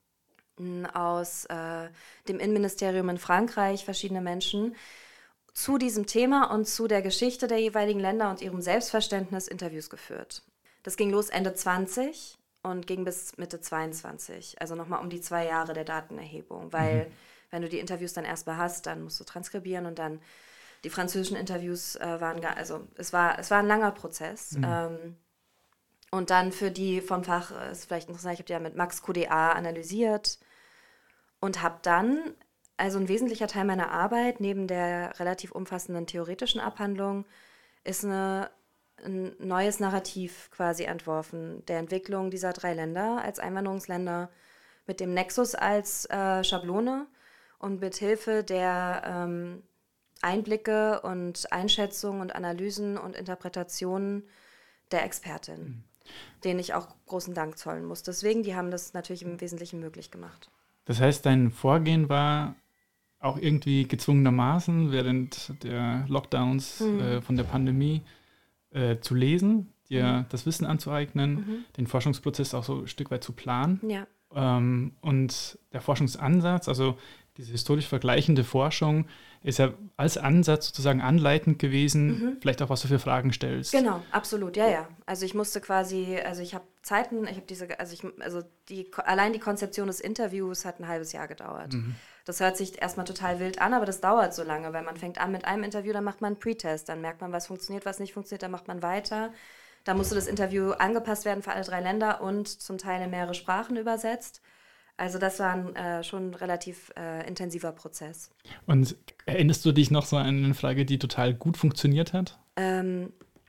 aus äh, dem Innenministerium in Frankreich, verschiedene Menschen, zu diesem Thema und zu der Geschichte der jeweiligen Länder und ihrem Selbstverständnis Interviews geführt. Das ging los Ende zwanzig und ging bis Mitte zweiundzwanzig, also nochmal um die zwei Jahre der Datenerhebung, weil mhm. wenn du die Interviews dann erstmal hast, dann musst du transkribieren und dann die französischen Interviews äh, waren, gar, also es war, es war ein langer Prozess. Mhm. Ähm, und dann für die vom Fach, äh, ist vielleicht interessant, ich habe die ja mit Max Q D A analysiert und habe dann, also ein wesentlicher Teil meiner Arbeit, neben der relativ umfassenden theoretischen Abhandlung, ist eine ein neues Narrativ quasi entworfen, der Entwicklung dieser drei Länder als Einwanderungsländer mit dem Nexus als äh, Schablone und mit Hilfe der ähm, Einblicke und Einschätzungen und Analysen und Interpretationen der Expertin, mhm. denen ich auch großen Dank zollen muss. Deswegen, die haben das natürlich im Wesentlichen möglich gemacht. Das heißt, dein Vorgehen war auch irgendwie gezwungenermaßen während der Lockdowns mhm. äh, von der Pandemie Äh, zu lesen, dir mhm. das Wissen anzueignen, mhm. den Forschungsprozess auch so ein Stück weit zu planen. Ja. Ähm, und der Forschungsansatz, also diese historisch vergleichende Forschung, ist ja als Ansatz sozusagen anleitend gewesen, mhm. vielleicht auch, was du für Fragen stellst. Genau, absolut, ja, ja. Also ich musste quasi, also ich habe Zeiten, ich habe diese, also ich, also die, allein die Konzeption des Interviews hat ein halbes Jahr gedauert. Mhm. Das hört sich erstmal total wild an, aber das dauert so lange, weil man fängt an mit einem Interview, dann macht man einen Pre-Test, dann merkt man, was funktioniert, was nicht funktioniert, dann macht man weiter. Da musste das Interview angepasst werden für alle drei Länder und zum Teil in mehrere Sprachen übersetzt. Also das war ein äh, schon relativ äh, intensiver Prozess. Und erinnerst du dich noch so an eine Frage, die total gut funktioniert hat? Ähm,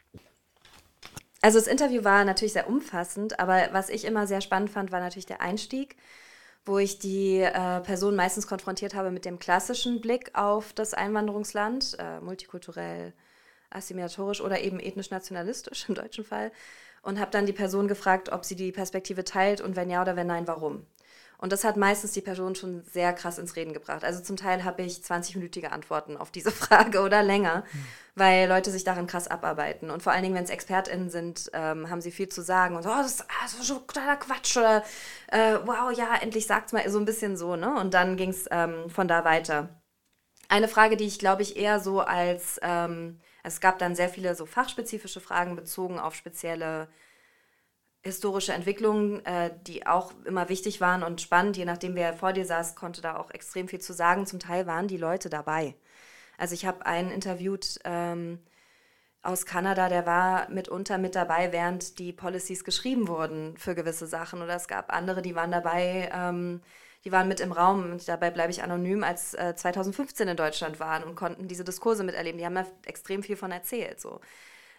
also das Interview war natürlich sehr umfassend, aber was ich immer sehr spannend fand, war natürlich der Einstieg, wo ich die äh, Person meistens konfrontiert habe mit dem klassischen Blick auf das Einwanderungsland, äh, multikulturell, assimilatorisch oder eben ethnisch-nationalistisch im deutschen Fall, und habe dann die Person gefragt, ob sie die Perspektive teilt und wenn ja oder wenn nein, warum. Und das hat meistens die Person schon sehr krass ins Reden gebracht. Also zum Teil habe ich zwanzig-minütige Antworten auf diese Frage oder länger, mhm. weil Leute sich daran krass abarbeiten. Und vor allen Dingen, wenn es ExpertInnen sind, ähm, haben sie viel zu sagen. Und so, oh, das, ah, das ist schon totaler Quatsch. Oder, äh, wow, ja, endlich sagt's mal. So ein bisschen so, ne? Und dann ging es ähm, von da weiter. Eine Frage, die ich, glaube ich, eher so als, ähm, es gab dann sehr viele so fachspezifische Fragen bezogen auf spezielle historische Entwicklungen, äh, die auch immer wichtig waren und spannend. Je nachdem, wer vor dir saß, konnte da auch extrem viel zu sagen. Zum Teil waren die Leute dabei. Also ich habe einen interviewt ähm, aus Kanada, der war mitunter mit dabei, während die Policies geschrieben wurden für gewisse Sachen. Oder es gab andere, die waren dabei, ähm, die waren mit im Raum. Und dabei bleibe ich anonym, als äh, zwanzig fünfzehn in Deutschland waren und konnten diese Diskurse miterleben. Die haben da extrem viel von erzählt, so.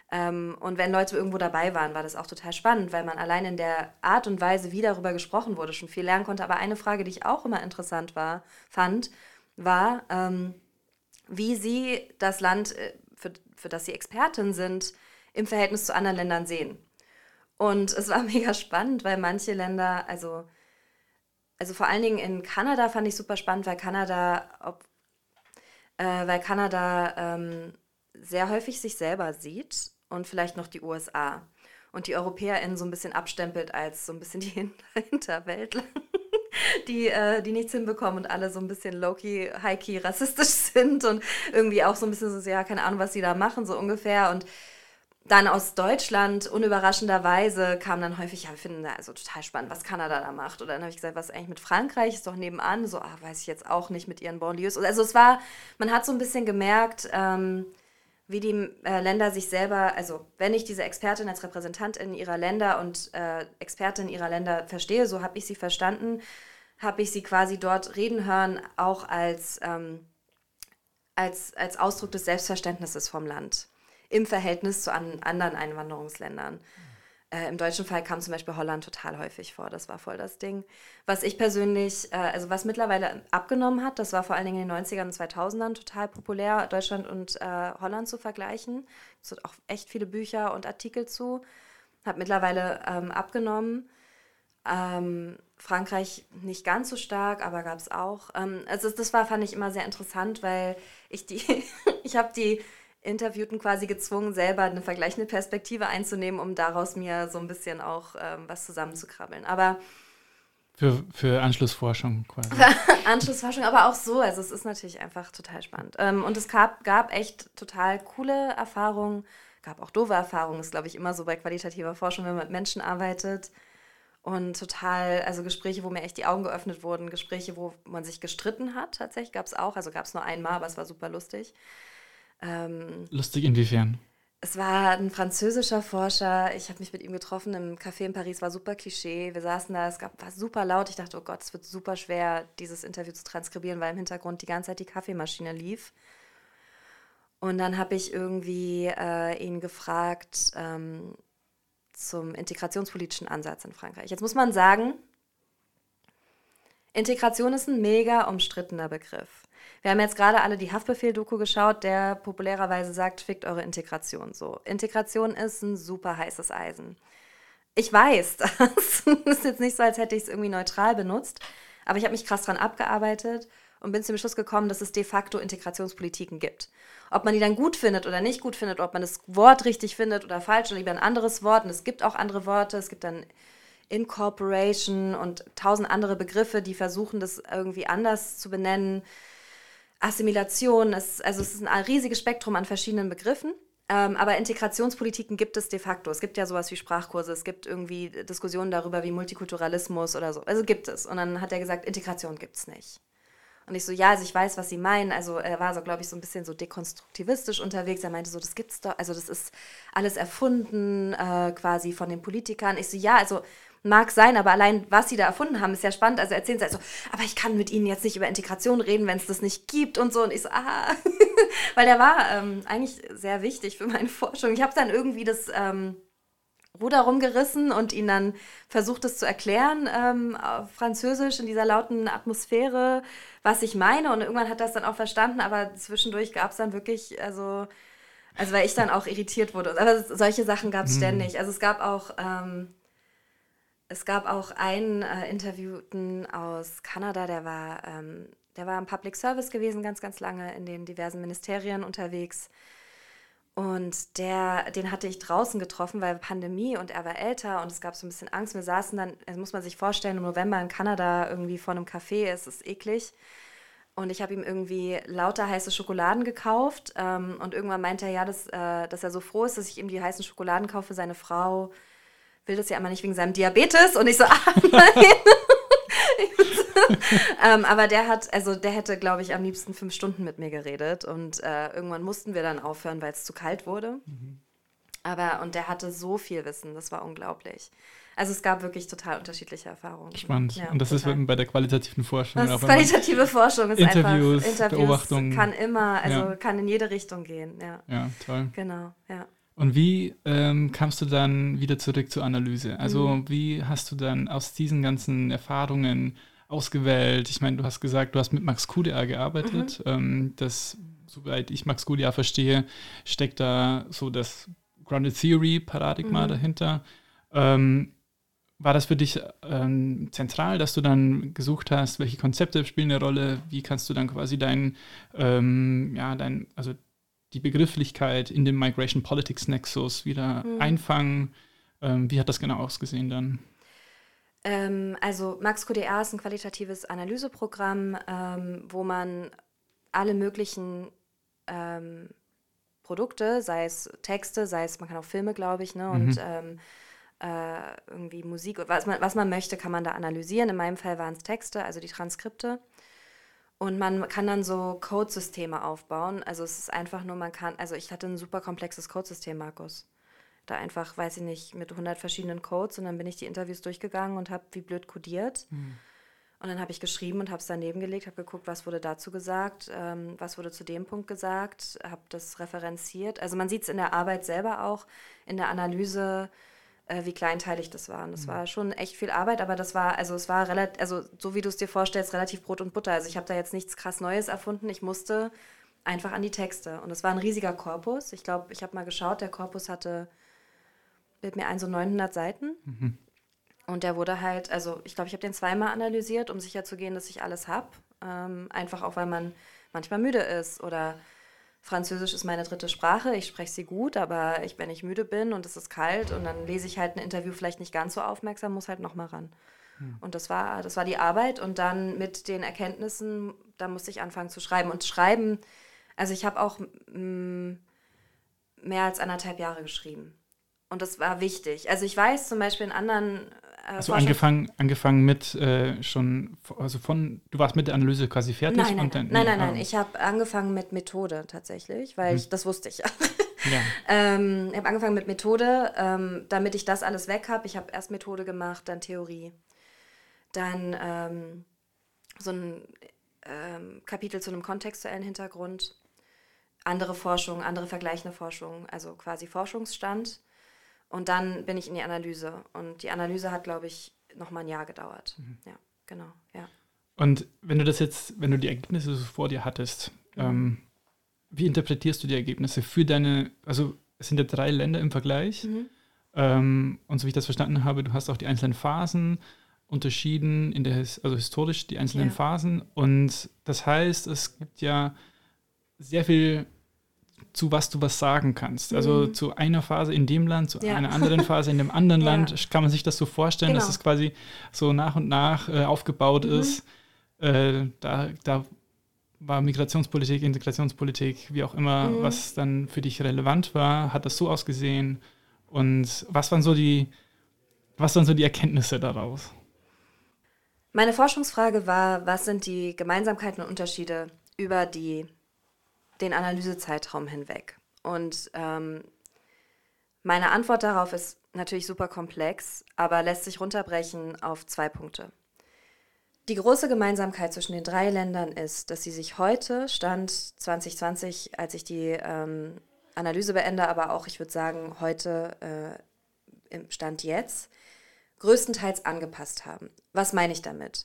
Ähm, und wenn Leute irgendwo dabei waren, war das auch total spannend, weil man allein in der Art und Weise, wie darüber gesprochen wurde, schon viel lernen konnte. Aber eine Frage, die ich auch immer interessant war, fand, war, ähm, wie sie das Land, für, für das sie Expertin sind, im Verhältnis zu anderen Ländern sehen. Und es war mega spannend, weil manche Länder, also, also vor allen Dingen in Kanada fand ich super spannend, weil Kanada, ob, äh, weil Kanada ähm, sehr häufig sich selber sieht und vielleicht noch die U S A. Und die EuropäerInnen so ein bisschen abstempelt als so ein bisschen die Hinter- Hinterwäldler, die, äh, die nichts hinbekommen und alle so ein bisschen low-key, high-key rassistisch sind und irgendwie auch so ein bisschen so, ja, keine Ahnung, was sie da machen, so ungefähr. Und dann aus Deutschland, unüberraschenderweise, kam dann häufig, ja, wir finden da also total spannend, was Kanada da macht. Oder dann habe ich gesagt, was ist eigentlich mit Frankreich? Ist doch nebenan. So, ach, weiß ich jetzt auch nicht mit ihren Banlieues. Also es war, man hat so ein bisschen gemerkt, ähm, wie die äh, Länder sich selber, also wenn ich diese Expertin als Repräsentantin ihrer Länder und äh, Expertin ihrer Länder verstehe, so habe ich sie verstanden, habe ich sie quasi dort reden hören, auch als, ähm, als, als Ausdruck des Selbstverständnisses vom Land im Verhältnis zu an, anderen Einwanderungsländern. Äh, Im deutschen Fall kam zum Beispiel Holland total häufig vor, das war voll das Ding. Was ich persönlich, äh, also was mittlerweile abgenommen hat, das war vor allen Dingen in den neunzigern und zweitausendern total populär, Deutschland und äh, Holland zu vergleichen. Es gibt auch echt viele Bücher und Artikel zu. Hat mittlerweile ähm, abgenommen. Ähm, Frankreich nicht ganz so stark, aber gab es auch. Ähm, also das war, fand ich immer sehr interessant, weil ich die, ich habe die Interviewten quasi gezwungen, selber eine vergleichende Perspektive einzunehmen, um daraus mir so ein bisschen auch ähm, was zusammenzukrabbeln. Aber für, für Anschlussforschung quasi. Anschlussforschung, aber auch so. Also es ist natürlich einfach total spannend. Ähm, und es gab, gab echt total coole Erfahrungen, gab auch doofe Erfahrungen. Ist, glaube ich, immer so bei qualitativer Forschung, wenn man mit Menschen arbeitet. Und total, also Gespräche, wo mir echt die Augen geöffnet wurden, Gespräche, wo man sich gestritten hat, tatsächlich gab es auch. Also gab es nur einmal, aber es war super lustig. Ähm, Lustig inwiefern? Es war ein französischer Forscher, ich habe mich mit ihm getroffen im Café in Paris, war super Klischee, wir saßen da, es gab, war super laut, ich dachte, oh Gott, es wird super schwer, dieses Interview zu transkribieren, weil im Hintergrund die ganze Zeit die Kaffeemaschine lief. Und dann habe ich irgendwie äh, ihn gefragt ähm, zum integrationspolitischen Ansatz in Frankreich. Jetzt muss man sagen, Integration ist ein mega umstrittener Begriff. Wir haben jetzt gerade alle die Haftbefehl-Doku geschaut, der populärerweise sagt, fickt eure Integration so. Integration ist ein super heißes Eisen. Ich weiß, das ist jetzt nicht so, als hätte ich es irgendwie neutral benutzt, aber ich habe mich krass dran abgearbeitet und bin zum Schluss gekommen, dass es de facto Integrationspolitiken gibt. Ob man die dann gut findet oder nicht gut findet, ob man das Wort richtig findet oder falsch oder lieber ein anderes Wort. Und es gibt auch andere Worte, es gibt dann Incorporation und tausend andere Begriffe, die versuchen, das irgendwie anders zu benennen. Assimilation, es, also es ist ein riesiges Spektrum an verschiedenen Begriffen, ähm, aber Integrationspolitiken gibt es de facto. Es gibt ja sowas wie Sprachkurse, es gibt irgendwie Diskussionen darüber wie Multikulturalismus oder so. Also gibt es. Und dann hat er gesagt, Integration gibt es nicht. Und ich so, ja, also ich weiß, was Sie meinen. Also er war so, glaube ich, so ein bisschen so dekonstruktivistisch unterwegs. Er meinte so, das gibt's doch, also das ist alles erfunden äh, quasi von den Politikern. Ich so, ja, also mag sein, aber allein, was sie da erfunden haben, ist ja spannend. Also erzählen sie also, aber ich kann mit ihnen jetzt nicht über Integration reden, wenn es das nicht gibt und so. Und ich so, aha. Weil der war ähm, eigentlich sehr wichtig für meine Forschung. Ich habe dann irgendwie das ähm, Ruder rumgerissen und ihn dann versucht, es zu erklären, ähm, auf Französisch in dieser lauten Atmosphäre, was ich meine. Und irgendwann hat er es dann auch verstanden, aber zwischendurch gab es dann wirklich, also, also weil ich dann auch irritiert wurde. Aber solche Sachen gab es hm. ständig. Also es gab auch... Ähm, Es gab auch einen äh, Interviewten aus Kanada, der war, ähm, der war im Public Service gewesen, ganz, ganz lange in den diversen Ministerien unterwegs. Und der, den hatte ich draußen getroffen, weil Pandemie und er war älter und es gab so ein bisschen Angst. Wir saßen dann, das muss man sich vorstellen, im November in Kanada irgendwie vor einem Café, es ist eklig. Und ich habe ihm irgendwie lauter heiße Schokoladen gekauft ähm, und irgendwann meinte er, ja, dass, äh, dass er so froh ist, dass ich ihm die heißen Schokoladen kaufe, seine Frau will das ja immer nicht wegen seinem Diabetes. Und ich so, ah, nein. ähm, aber der hat, also der hätte, glaube ich, am liebsten fünf Stunden mit mir geredet. Und äh, irgendwann mussten wir dann aufhören, weil es zu kalt wurde. Mhm. Aber, und der hatte so viel Wissen, das war unglaublich. Also es gab wirklich total unterschiedliche Erfahrungen. Spannend. Ja, und das total. Ist bei der qualitativen Forschung. Das ist qualitative Forschung ist Interviews, einfach, Interviews Beobachtungen. kann immer, also ja. kann in jede Richtung gehen. Ja, ja toll. Genau, ja. Und wie ähm, kamst du dann wieder zurück zur Analyse? Also mhm. wie hast du dann aus diesen ganzen Erfahrungen ausgewählt? Ich meine, du hast gesagt, du hast mit Max Q D A gearbeitet. Mhm. Ähm, das, soweit ich Max Q D A verstehe, steckt da so das Grounded Theory Paradigma mhm. dahinter. Ähm, war das für dich ähm, zentral, dass du dann gesucht hast, welche Konzepte spielen eine Rolle? Wie kannst du dann quasi dein, ähm, ja, dein, also die Begrifflichkeit in dem Migration Politics Nexus wieder mhm. einfangen? Ähm, wie hat das genau ausgesehen dann? Ähm, also Max Q D A ist ein qualitatives Analyseprogramm, ähm, wo man alle möglichen ähm, Produkte, sei es Texte, sei es, man kann auch Filme, glaube ich, ne, und mhm. ähm, äh, irgendwie Musik, was man, was man möchte, kann man da analysieren. In meinem Fall waren es Texte, also die Transkripte. Und man kann dann so Codesysteme aufbauen. Also es ist einfach nur, man kann, also ich hatte ein super komplexes Codesystem, Markus. Da einfach, weiß ich nicht, mit hundert verschiedenen Codes und dann bin ich die Interviews durchgegangen und habe wie blöd codiert. Mhm. Und dann habe ich geschrieben und habe es daneben gelegt, habe geguckt, was wurde dazu gesagt, ähm, was wurde zu dem Punkt gesagt, habe das referenziert. Also man sieht es in der Arbeit selber auch, in der Analyse, äh, wie kleinteilig das war. Und das mhm. war schon echt viel Arbeit, aber das war, also es war relativ, also so wie du es dir vorstellst, relativ Brot und Butter. Also ich habe da jetzt nichts krass Neues erfunden, ich musste einfach an die Texte. Und es war ein riesiger Korpus. Ich glaube, ich habe mal geschaut, der Korpus hatte, bildet mir ein, so neunhundert Seiten. Mhm. Und der wurde halt, also ich glaube, ich habe den zweimal analysiert, um sicherzugehen, dass ich alles habe. Ähm, einfach auch, weil man manchmal müde ist oder Französisch ist meine dritte Sprache, ich spreche sie gut, aber ich, wenn ich müde bin und es ist kalt und dann lese ich halt ein Interview vielleicht nicht ganz so aufmerksam, muss halt nochmal ran. Hm. Und das war, das war die Arbeit und dann mit den Erkenntnissen, da musste ich anfangen zu schreiben. Und schreiben, also ich habe auch mh, mehr als anderthalb Jahre geschrieben. Und das war wichtig. Also ich weiß zum Beispiel in anderen äh, Also angefangen, angefangen mit äh, schon, also von, du warst mit der Analyse quasi fertig? Nein, nein, und dann, nein, nee, nein, nein, ah. ich habe angefangen mit Methode tatsächlich, weil hm. ich, das wusste ich ja. ja. ähm, ich habe angefangen mit Methode, ähm, damit ich das alles weg habe. Ich habe erst Methode gemacht, dann Theorie, dann ähm, so ein ähm, Kapitel zu einem kontextuellen Hintergrund, andere Forschung, andere vergleichende Forschung, also quasi Forschungsstand. Und dann bin ich in die Analyse. Und die Analyse hat, glaube ich, noch mal ein Jahr gedauert. Mhm. Ja, genau, ja. Und wenn du das jetzt, wenn du die Ergebnisse so vor dir hattest, mhm. ähm, wie interpretierst du die Ergebnisse für deine, also es sind ja drei Länder im Vergleich. Mhm. Ähm, und so wie ich das verstanden habe, du hast auch die einzelnen Phasen unterschieden, in der, also historisch die einzelnen ja. Phasen. Und das heißt, es gibt ja sehr viel, zu was du was sagen kannst. Also mhm. zu einer Phase in dem Land, zu ja. einer anderen Phase in dem anderen ja. Land. Kann man sich das so vorstellen, genau. dass es quasi so nach und nach äh, aufgebaut mhm. ist. Äh, da, da war Migrationspolitik, Integrationspolitik, wie auch immer, mhm. was dann für dich relevant war, hat das so ausgesehen. Und was waren so die, was waren so die Erkenntnisse daraus? Meine Forschungsfrage war, was sind die Gemeinsamkeiten und Unterschiede über die den Analysezeitraum hinweg. Und ähm, meine Antwort darauf ist natürlich super komplex, aber lässt sich runterbrechen auf zwei Punkte. Die große Gemeinsamkeit zwischen den drei Ländern ist, dass sie sich heute, Stand zwanzig zwanzig, als ich die ähm, Analyse beende, aber auch, ich würde sagen, heute äh, im Stand jetzt, größtenteils angepasst haben. Was meine ich damit?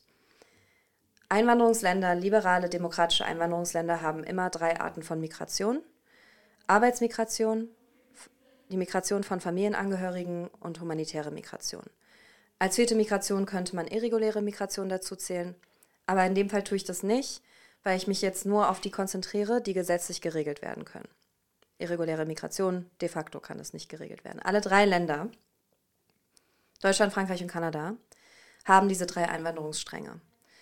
Einwanderungsländer, liberale, demokratische Einwanderungsländer haben immer drei Arten von Migration. Arbeitsmigration, die Migration von Familienangehörigen und humanitäre Migration. Als vierte Migration könnte man irreguläre Migration dazu zählen, aber in dem Fall tue ich das nicht, weil ich mich jetzt nur auf die konzentriere, die gesetzlich geregelt werden können. Irreguläre Migration, de facto kann das nicht geregelt werden. Alle drei Länder, Deutschland, Frankreich und Kanada, haben diese drei Einwanderungsstränge.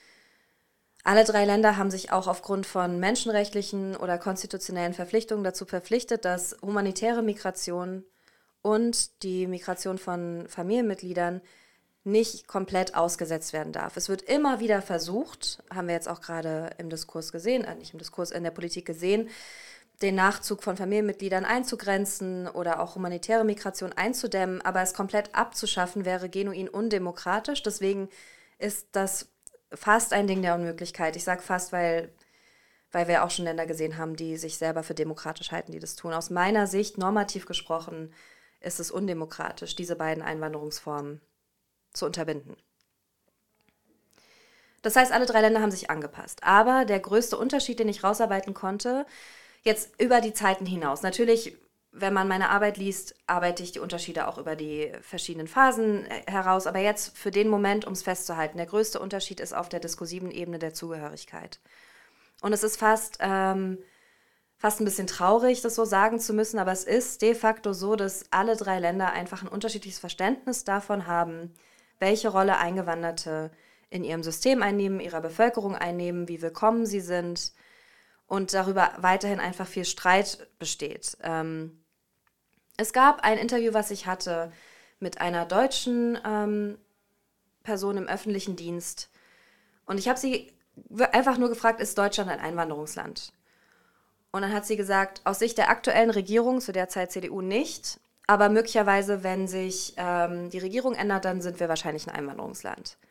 Alle drei Länder haben sich auch aufgrund von menschenrechtlichen oder konstitutionellen Verpflichtungen dazu verpflichtet, dass humanitäre Migration und die Migration von Familienmitgliedern nicht komplett ausgesetzt werden darf. Es wird immer wieder versucht, haben wir jetzt auch gerade im Diskurs gesehen, äh nicht im Diskurs, in der Politik gesehen, den Nachzug von Familienmitgliedern einzugrenzen oder auch humanitäre Migration einzudämmen, aber es komplett abzuschaffen wäre genuin undemokratisch. Deswegen ist das fast ein Ding der Unmöglichkeit. Ich sage fast, weil weil wir auch schon Länder gesehen haben, die sich selber für demokratisch halten, die das tun. Aus meiner Sicht, normativ gesprochen, ist es undemokratisch, diese beiden Einwanderungsformen zu unterbinden. Das heißt, alle drei Länder haben sich angepasst. Aber der größte Unterschied, den ich rausarbeiten konnte, jetzt über die Zeiten hinaus. Natürlich, wenn man meine Arbeit liest, arbeite ich die Unterschiede auch über die verschiedenen Phasen heraus. Aber jetzt für den Moment, um es festzuhalten, der größte Unterschied ist auf der diskursiven Ebene der Zugehörigkeit. Und es ist fast, ähm, fast ein bisschen traurig, das so sagen zu müssen, aber es ist de facto so, dass alle drei Länder einfach ein unterschiedliches Verständnis davon haben, welche Rolle Eingewanderte in ihrem System einnehmen, ihrer Bevölkerung einnehmen, wie willkommen sie sind und darüber weiterhin einfach viel Streit besteht. Ähm, es gab ein Interview, was ich hatte mit einer deutschen ähm, Person im öffentlichen Dienst und ich habe sie einfach nur gefragt, ist Deutschland ein Einwanderungsland? Und dann hat sie gesagt, aus Sicht der aktuellen Regierung, zu der Zeit C D U nicht, aber möglicherweise, wenn sich ähm, die Regierung ändert, dann sind wir wahrscheinlich ein Einwanderungsland.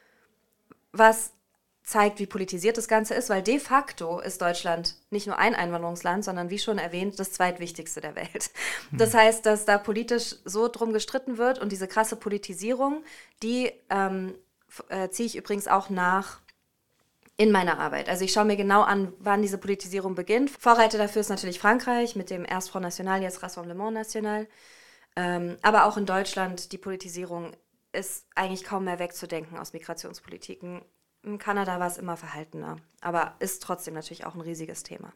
Was zeigt, wie politisiert das Ganze ist, weil de facto ist Deutschland nicht nur ein Einwanderungsland, sondern wie schon erwähnt, das zweitwichtigste der Welt. Das heißt, dass da politisch so drum gestritten wird und diese krasse Politisierung, die ähm, äh, ziehe ich übrigens auch nach in meiner Arbeit. Also ich schaue mir genau an, wann diese Politisierung beginnt. Vorreiter dafür ist natürlich Frankreich mit dem erst Front National, jetzt Rassemblement National. Ähm, aber auch in Deutschland, die Politisierung ist eigentlich kaum mehr wegzudenken aus Migrationspolitiken. In Kanada war es immer verhaltener, aber ist trotzdem natürlich auch ein riesiges Thema.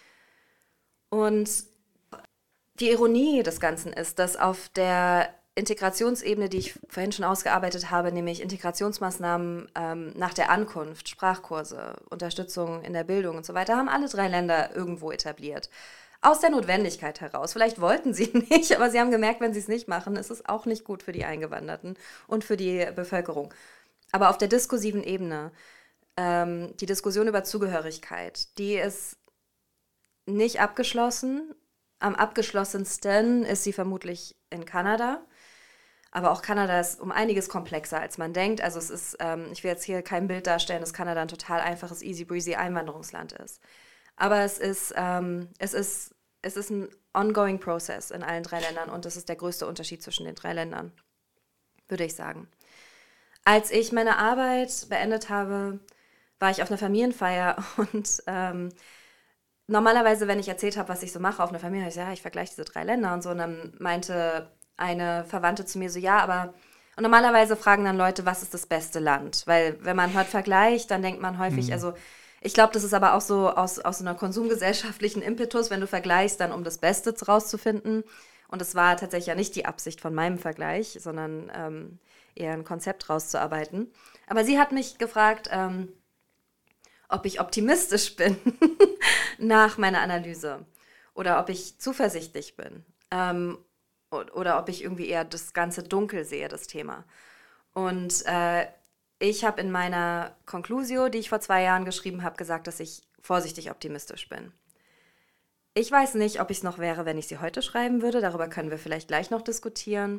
Und die Ironie des Ganzen ist, dass auf der Integrationsebene, die ich vorhin schon ausgearbeitet habe, nämlich Integrationsmaßnahmen ähm, nach der Ankunft, Sprachkurse, Unterstützung in der Bildung und so weiter, haben alle drei Länder irgendwo etabliert. Aus der Notwendigkeit heraus. Vielleicht wollten sie nicht, aber sie haben gemerkt, wenn sie es nicht machen, ist es auch nicht gut für die Eingewanderten und für die Bevölkerung. Aber auf der diskursiven Ebene, ähm, die Diskussion über Zugehörigkeit, die ist nicht abgeschlossen. Am abgeschlossensten ist sie vermutlich in Kanada. Aber auch Kanada ist um einiges komplexer, als man denkt. Also es ist, ähm, ich will jetzt hier kein Bild darstellen, dass Kanada ein total einfaches, easy-breezy Einwanderungsland ist. Aber es ist, ähm, es ist, es ist ein ongoing process in allen drei Ländern und das ist der größte Unterschied zwischen den drei Ländern, würde ich sagen. Als ich meine Arbeit beendet habe, war ich auf einer Familienfeier und ähm, normalerweise, wenn ich erzählt habe, was ich so mache auf einer Familie, habe ich gesagt, ja, ich vergleiche diese drei Länder und so. Und dann meinte eine Verwandte zu mir so, ja, aber und normalerweise fragen dann Leute, was ist das beste Land? Weil wenn man hört Vergleich, dann denkt man häufig, mhm. also ich glaube, das ist aber auch so aus, aus einer konsumgesellschaftlichen Impetus, wenn du vergleichst, dann um das Beste rauszufinden. Und es war tatsächlich ja nicht die Absicht von meinem Vergleich, sondern ähm, eher ein Konzept rauszuarbeiten. Aber sie hat mich gefragt, ähm, ob ich optimistisch bin nach meiner Analyse oder ob ich zuversichtlich bin ähm, oder ob ich irgendwie eher das Ganze dunkel sehe, das Thema. Und äh, ich habe in meiner Conclusio, die ich vor zwei Jahren geschrieben habe, gesagt, dass ich vorsichtig optimistisch bin. Ich weiß nicht, ob ich es noch wäre, wenn ich sie heute schreiben würde. Darüber können wir vielleicht gleich noch diskutieren.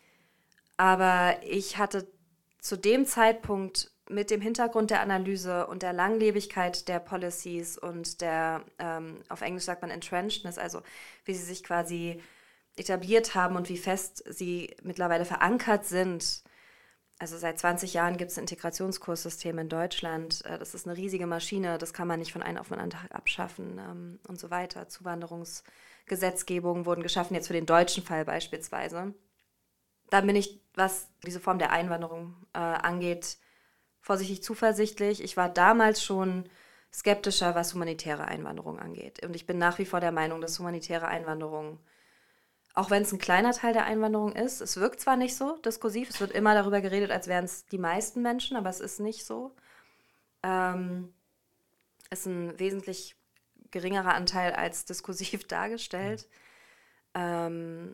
Aber ich hatte zu dem Zeitpunkt mit dem Hintergrund der Analyse und der Langlebigkeit der Policies und der, ähm, auf Englisch sagt man Entrenchedness, also wie sie sich quasi etabliert haben und wie fest sie mittlerweile verankert sind. Also seit zwanzig Jahren gibt es ein Integrationskurssystem in Deutschland. Das ist eine riesige Maschine, das kann man nicht von einem auf den anderen Tag abschaffen ähm, und so weiter. Zuwanderungsgesetzgebungen wurden geschaffen, jetzt für den deutschen Fall beispielsweise. Da bin ich, was diese Form der Einwanderung äh, angeht, vorsichtig zuversichtlich. Ich war damals schon skeptischer, was humanitäre Einwanderung angeht. Und ich bin nach wie vor der Meinung, dass humanitäre Einwanderung, auch wenn es ein kleiner Teil der Einwanderung ist, es wirkt zwar nicht so diskursiv, es wird immer darüber geredet, als wären es die meisten Menschen, aber es ist nicht so. Ähm, es ist ein wesentlich geringerer Anteil als diskursiv dargestellt. Ähm,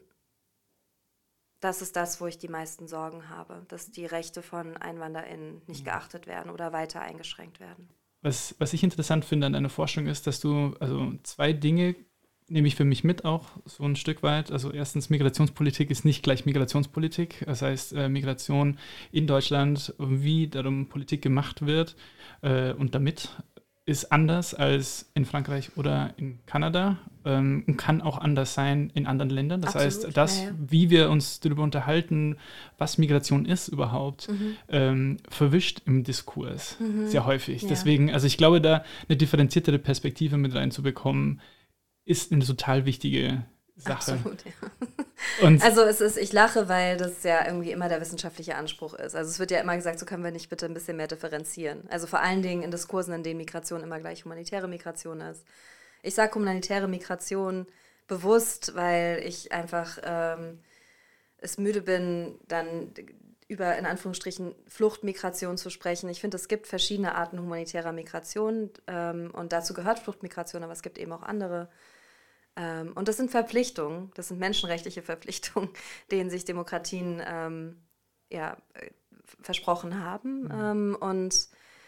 das ist das, wo ich die meisten Sorgen habe, dass die Rechte von EinwanderInnen nicht geachtet werden oder weiter eingeschränkt werden. Was, was ich interessant finde an deiner Forschung ist, dass du also zwei Dinge nehme ich für mich mit auch so ein Stück weit. Also erstens, Migrationspolitik ist nicht gleich Migrationspolitik. Das heißt, äh, Migration in Deutschland, wie darum Politik gemacht wird äh, und damit ist anders als in Frankreich oder in Kanada ähm, und kann auch anders sein in anderen Ländern. Das Absolut, heißt, das, ja, ja. wie wir uns darüber unterhalten, was Migration ist überhaupt, Mhm. ähm, verwischt im Diskurs Mhm. sehr häufig. Ja. Deswegen, also ich glaube, da eine differenziertere Perspektive mit reinzubekommen, ist eine total wichtige Sache. Absolut, ja. Und Also es ist, ich lache, weil das ja irgendwie immer der wissenschaftliche Anspruch ist. Also es wird ja immer gesagt, so können wir nicht bitte ein bisschen mehr differenzieren. Also vor allen Dingen in Diskursen, in denen Migration immer gleich humanitäre Migration ist. Ich sage humanitäre Migration bewusst, weil ich einfach ähm, es müde bin, dann über, in Anführungsstrichen, Fluchtmigration zu sprechen. Ich finde, es gibt verschiedene Arten humanitärer Migration ähm, und dazu gehört Fluchtmigration, aber es gibt eben auch andere. Ähm, und das sind Verpflichtungen, das sind menschenrechtliche Verpflichtungen, denen sich Demokratien ähm, ja, äh, versprochen haben. Mhm. Ähm, und,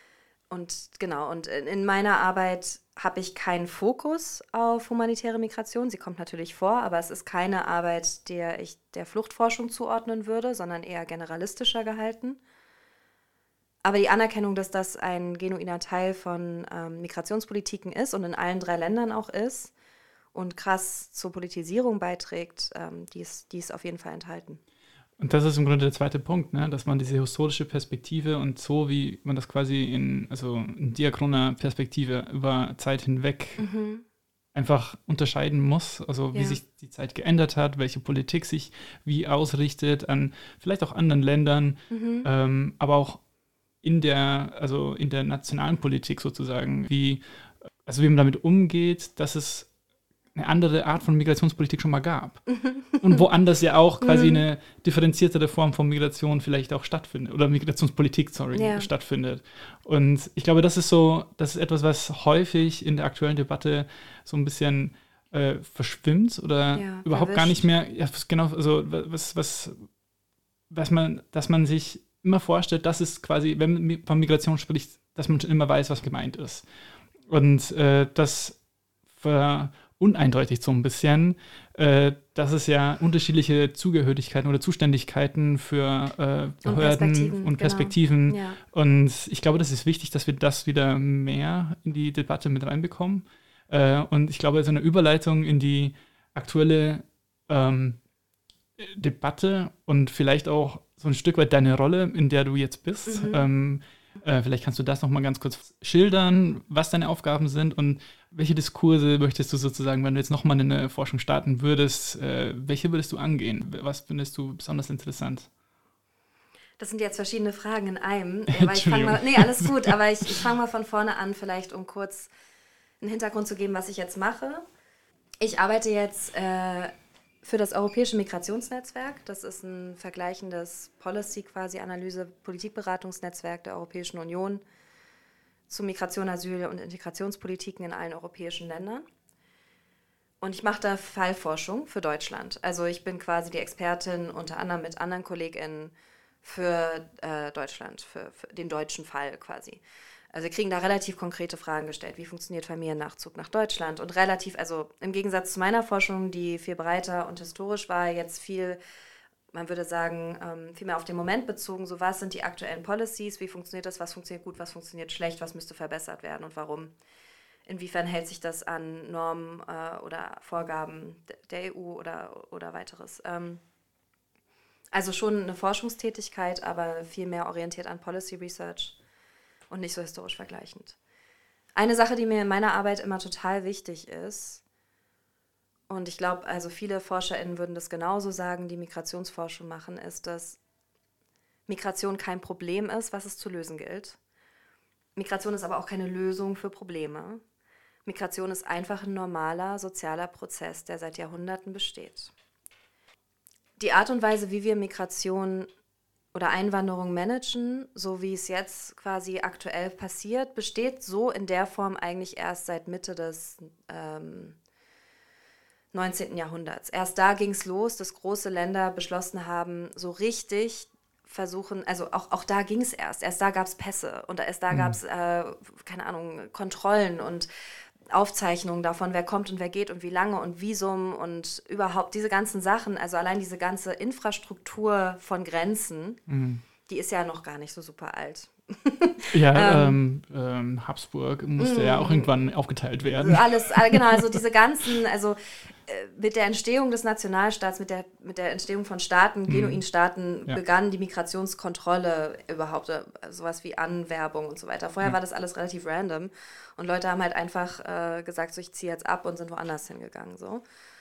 und genau, und in, in meiner Arbeit habe ich keinen Fokus auf humanitäre Migration. Sie kommt natürlich vor, aber es ist keine Arbeit, der ich der Fluchtforschung zuordnen würde, sondern eher generalistischer gehalten. Aber die Anerkennung, dass das ein genuiner Teil von ähm, Migrationspolitiken ist und in allen drei Ländern auch ist, und krass zur Politisierung beiträgt, ähm, die, ist, die ist auf jeden Fall enthalten. Und das ist im Grunde der zweite Punkt, ne? Dass man diese historische Perspektive und so, wie man das quasi in, also in diachroner Perspektive über Zeit hinweg mhm. einfach unterscheiden muss, also wie ja. sich die Zeit geändert hat, welche Politik sich wie ausrichtet an vielleicht auch anderen Ländern, mhm. ähm, aber auch in der, also in der nationalen Politik sozusagen, wie, also wie man damit umgeht, dass es eine andere Art von Migrationspolitik schon mal gab. Und woanders ja auch quasi eine differenziertere Form von Migration vielleicht auch stattfindet. Oder Migrationspolitik, sorry, ja. stattfindet. Und ich glaube, das ist so, das ist etwas, was häufig in der aktuellen Debatte so ein bisschen äh, verschwimmt oder ja, überhaupt erwischt. Gar nicht mehr, ja, genau, also was, was, was man, dass man sich immer vorstellt, dass es quasi, wenn man von Migration spricht, dass man schon immer weiß, was gemeint ist. Und äh, das ver uneindeutig so ein bisschen, äh, dass es ja unterschiedliche Zugehörigkeiten oder Zuständigkeiten für äh, Behörden und Perspektiven. Und, Perspektiven. Genau. Ja. Und ich glaube, das ist wichtig, dass wir das wieder mehr in die Debatte mit reinbekommen. Äh, und ich glaube, so eine Überleitung in die aktuelle ähm, Debatte und vielleicht auch so ein Stück weit deine Rolle, in der du jetzt bist. Mhm. Ähm, Äh, vielleicht kannst du das noch mal ganz kurz schildern, was deine Aufgaben sind und welche Diskurse möchtest du sozusagen, wenn du jetzt noch mal eine Forschung starten würdest, äh, welche würdest du angehen? Was findest du besonders interessant? Das sind jetzt verschiedene Fragen in einem. Aber ich fang mal, nee, alles gut, aber ich, ich fange mal von vorne an, vielleicht um kurz einen Hintergrund zu geben, was ich jetzt mache. Ich arbeite jetzt äh, für das Europäische Migrationsnetzwerk. Das ist ein vergleichendes Policy, quasi Analyse, Politikberatungsnetzwerk der Europäischen Union zu Migration, Asyl und Integrationspolitiken in allen europäischen Ländern. Und ich mache da Fallforschung für Deutschland. Also ich bin quasi die Expertin unter anderem mit anderen KollegInnen für äh, Deutschland, für, für den deutschen Fall quasi. Also wir kriegen da relativ konkrete Fragen gestellt. Wie funktioniert Familiennachzug nach Deutschland? Und relativ, also im Gegensatz zu meiner Forschung, die viel breiter und historisch war, jetzt viel, man würde sagen, ähm, viel mehr auf den Moment bezogen. So, was sind die aktuellen Policies? Wie funktioniert das? Was funktioniert gut? Was funktioniert schlecht? Was müsste verbessert werden und warum? Inwiefern hält sich das an Normen äh, oder Vorgaben der E U oder, oder weiteres? Ähm, also schon eine Forschungstätigkeit, aber viel mehr orientiert an Policy Research. Und nicht so historisch vergleichend. Eine Sache, die mir in meiner Arbeit immer total wichtig ist, und ich glaube, also viele ForscherInnen würden das genauso sagen, die Migrationsforschung machen, ist, dass Migration kein Problem ist, was es zu lösen gilt. Migration ist aber auch keine Lösung für Probleme. Migration ist einfach ein normaler sozialer Prozess, der seit Jahrhunderten besteht. Die Art und Weise, wie wir Migration oder Einwanderung managen, so wie es jetzt quasi aktuell passiert, besteht so in der Form eigentlich erst seit Mitte des ähm, neunzehnten Jahrhunderts. Erst da ging es los, dass große Länder beschlossen haben, so richtig versuchen, also auch, auch da ging es erst. Erst da gab es Pässe und erst da mhm. gab es, äh, keine Ahnung, Kontrollen und Aufzeichnungen davon, wer kommt und wer geht und wie lange und Visum und überhaupt diese ganzen Sachen, also allein diese ganze Infrastruktur von Grenzen, mhm. die ist ja noch gar nicht so super alt. Ja, ähm, ähm, Habsburg musste mm, ja auch irgendwann aufgeteilt werden. Alles, genau, also diese ganzen, also äh, mit der Entstehung des Nationalstaats, mit der, mit der Entstehung von Staaten, mm. genuinen Staaten, ja. begann die Migrationskontrolle überhaupt, äh, sowas wie Anwerbung und so weiter. Vorher ja. war das alles relativ random und Leute haben halt einfach äh, gesagt, so ich ziehe jetzt ab und sind woanders hingegangen, so.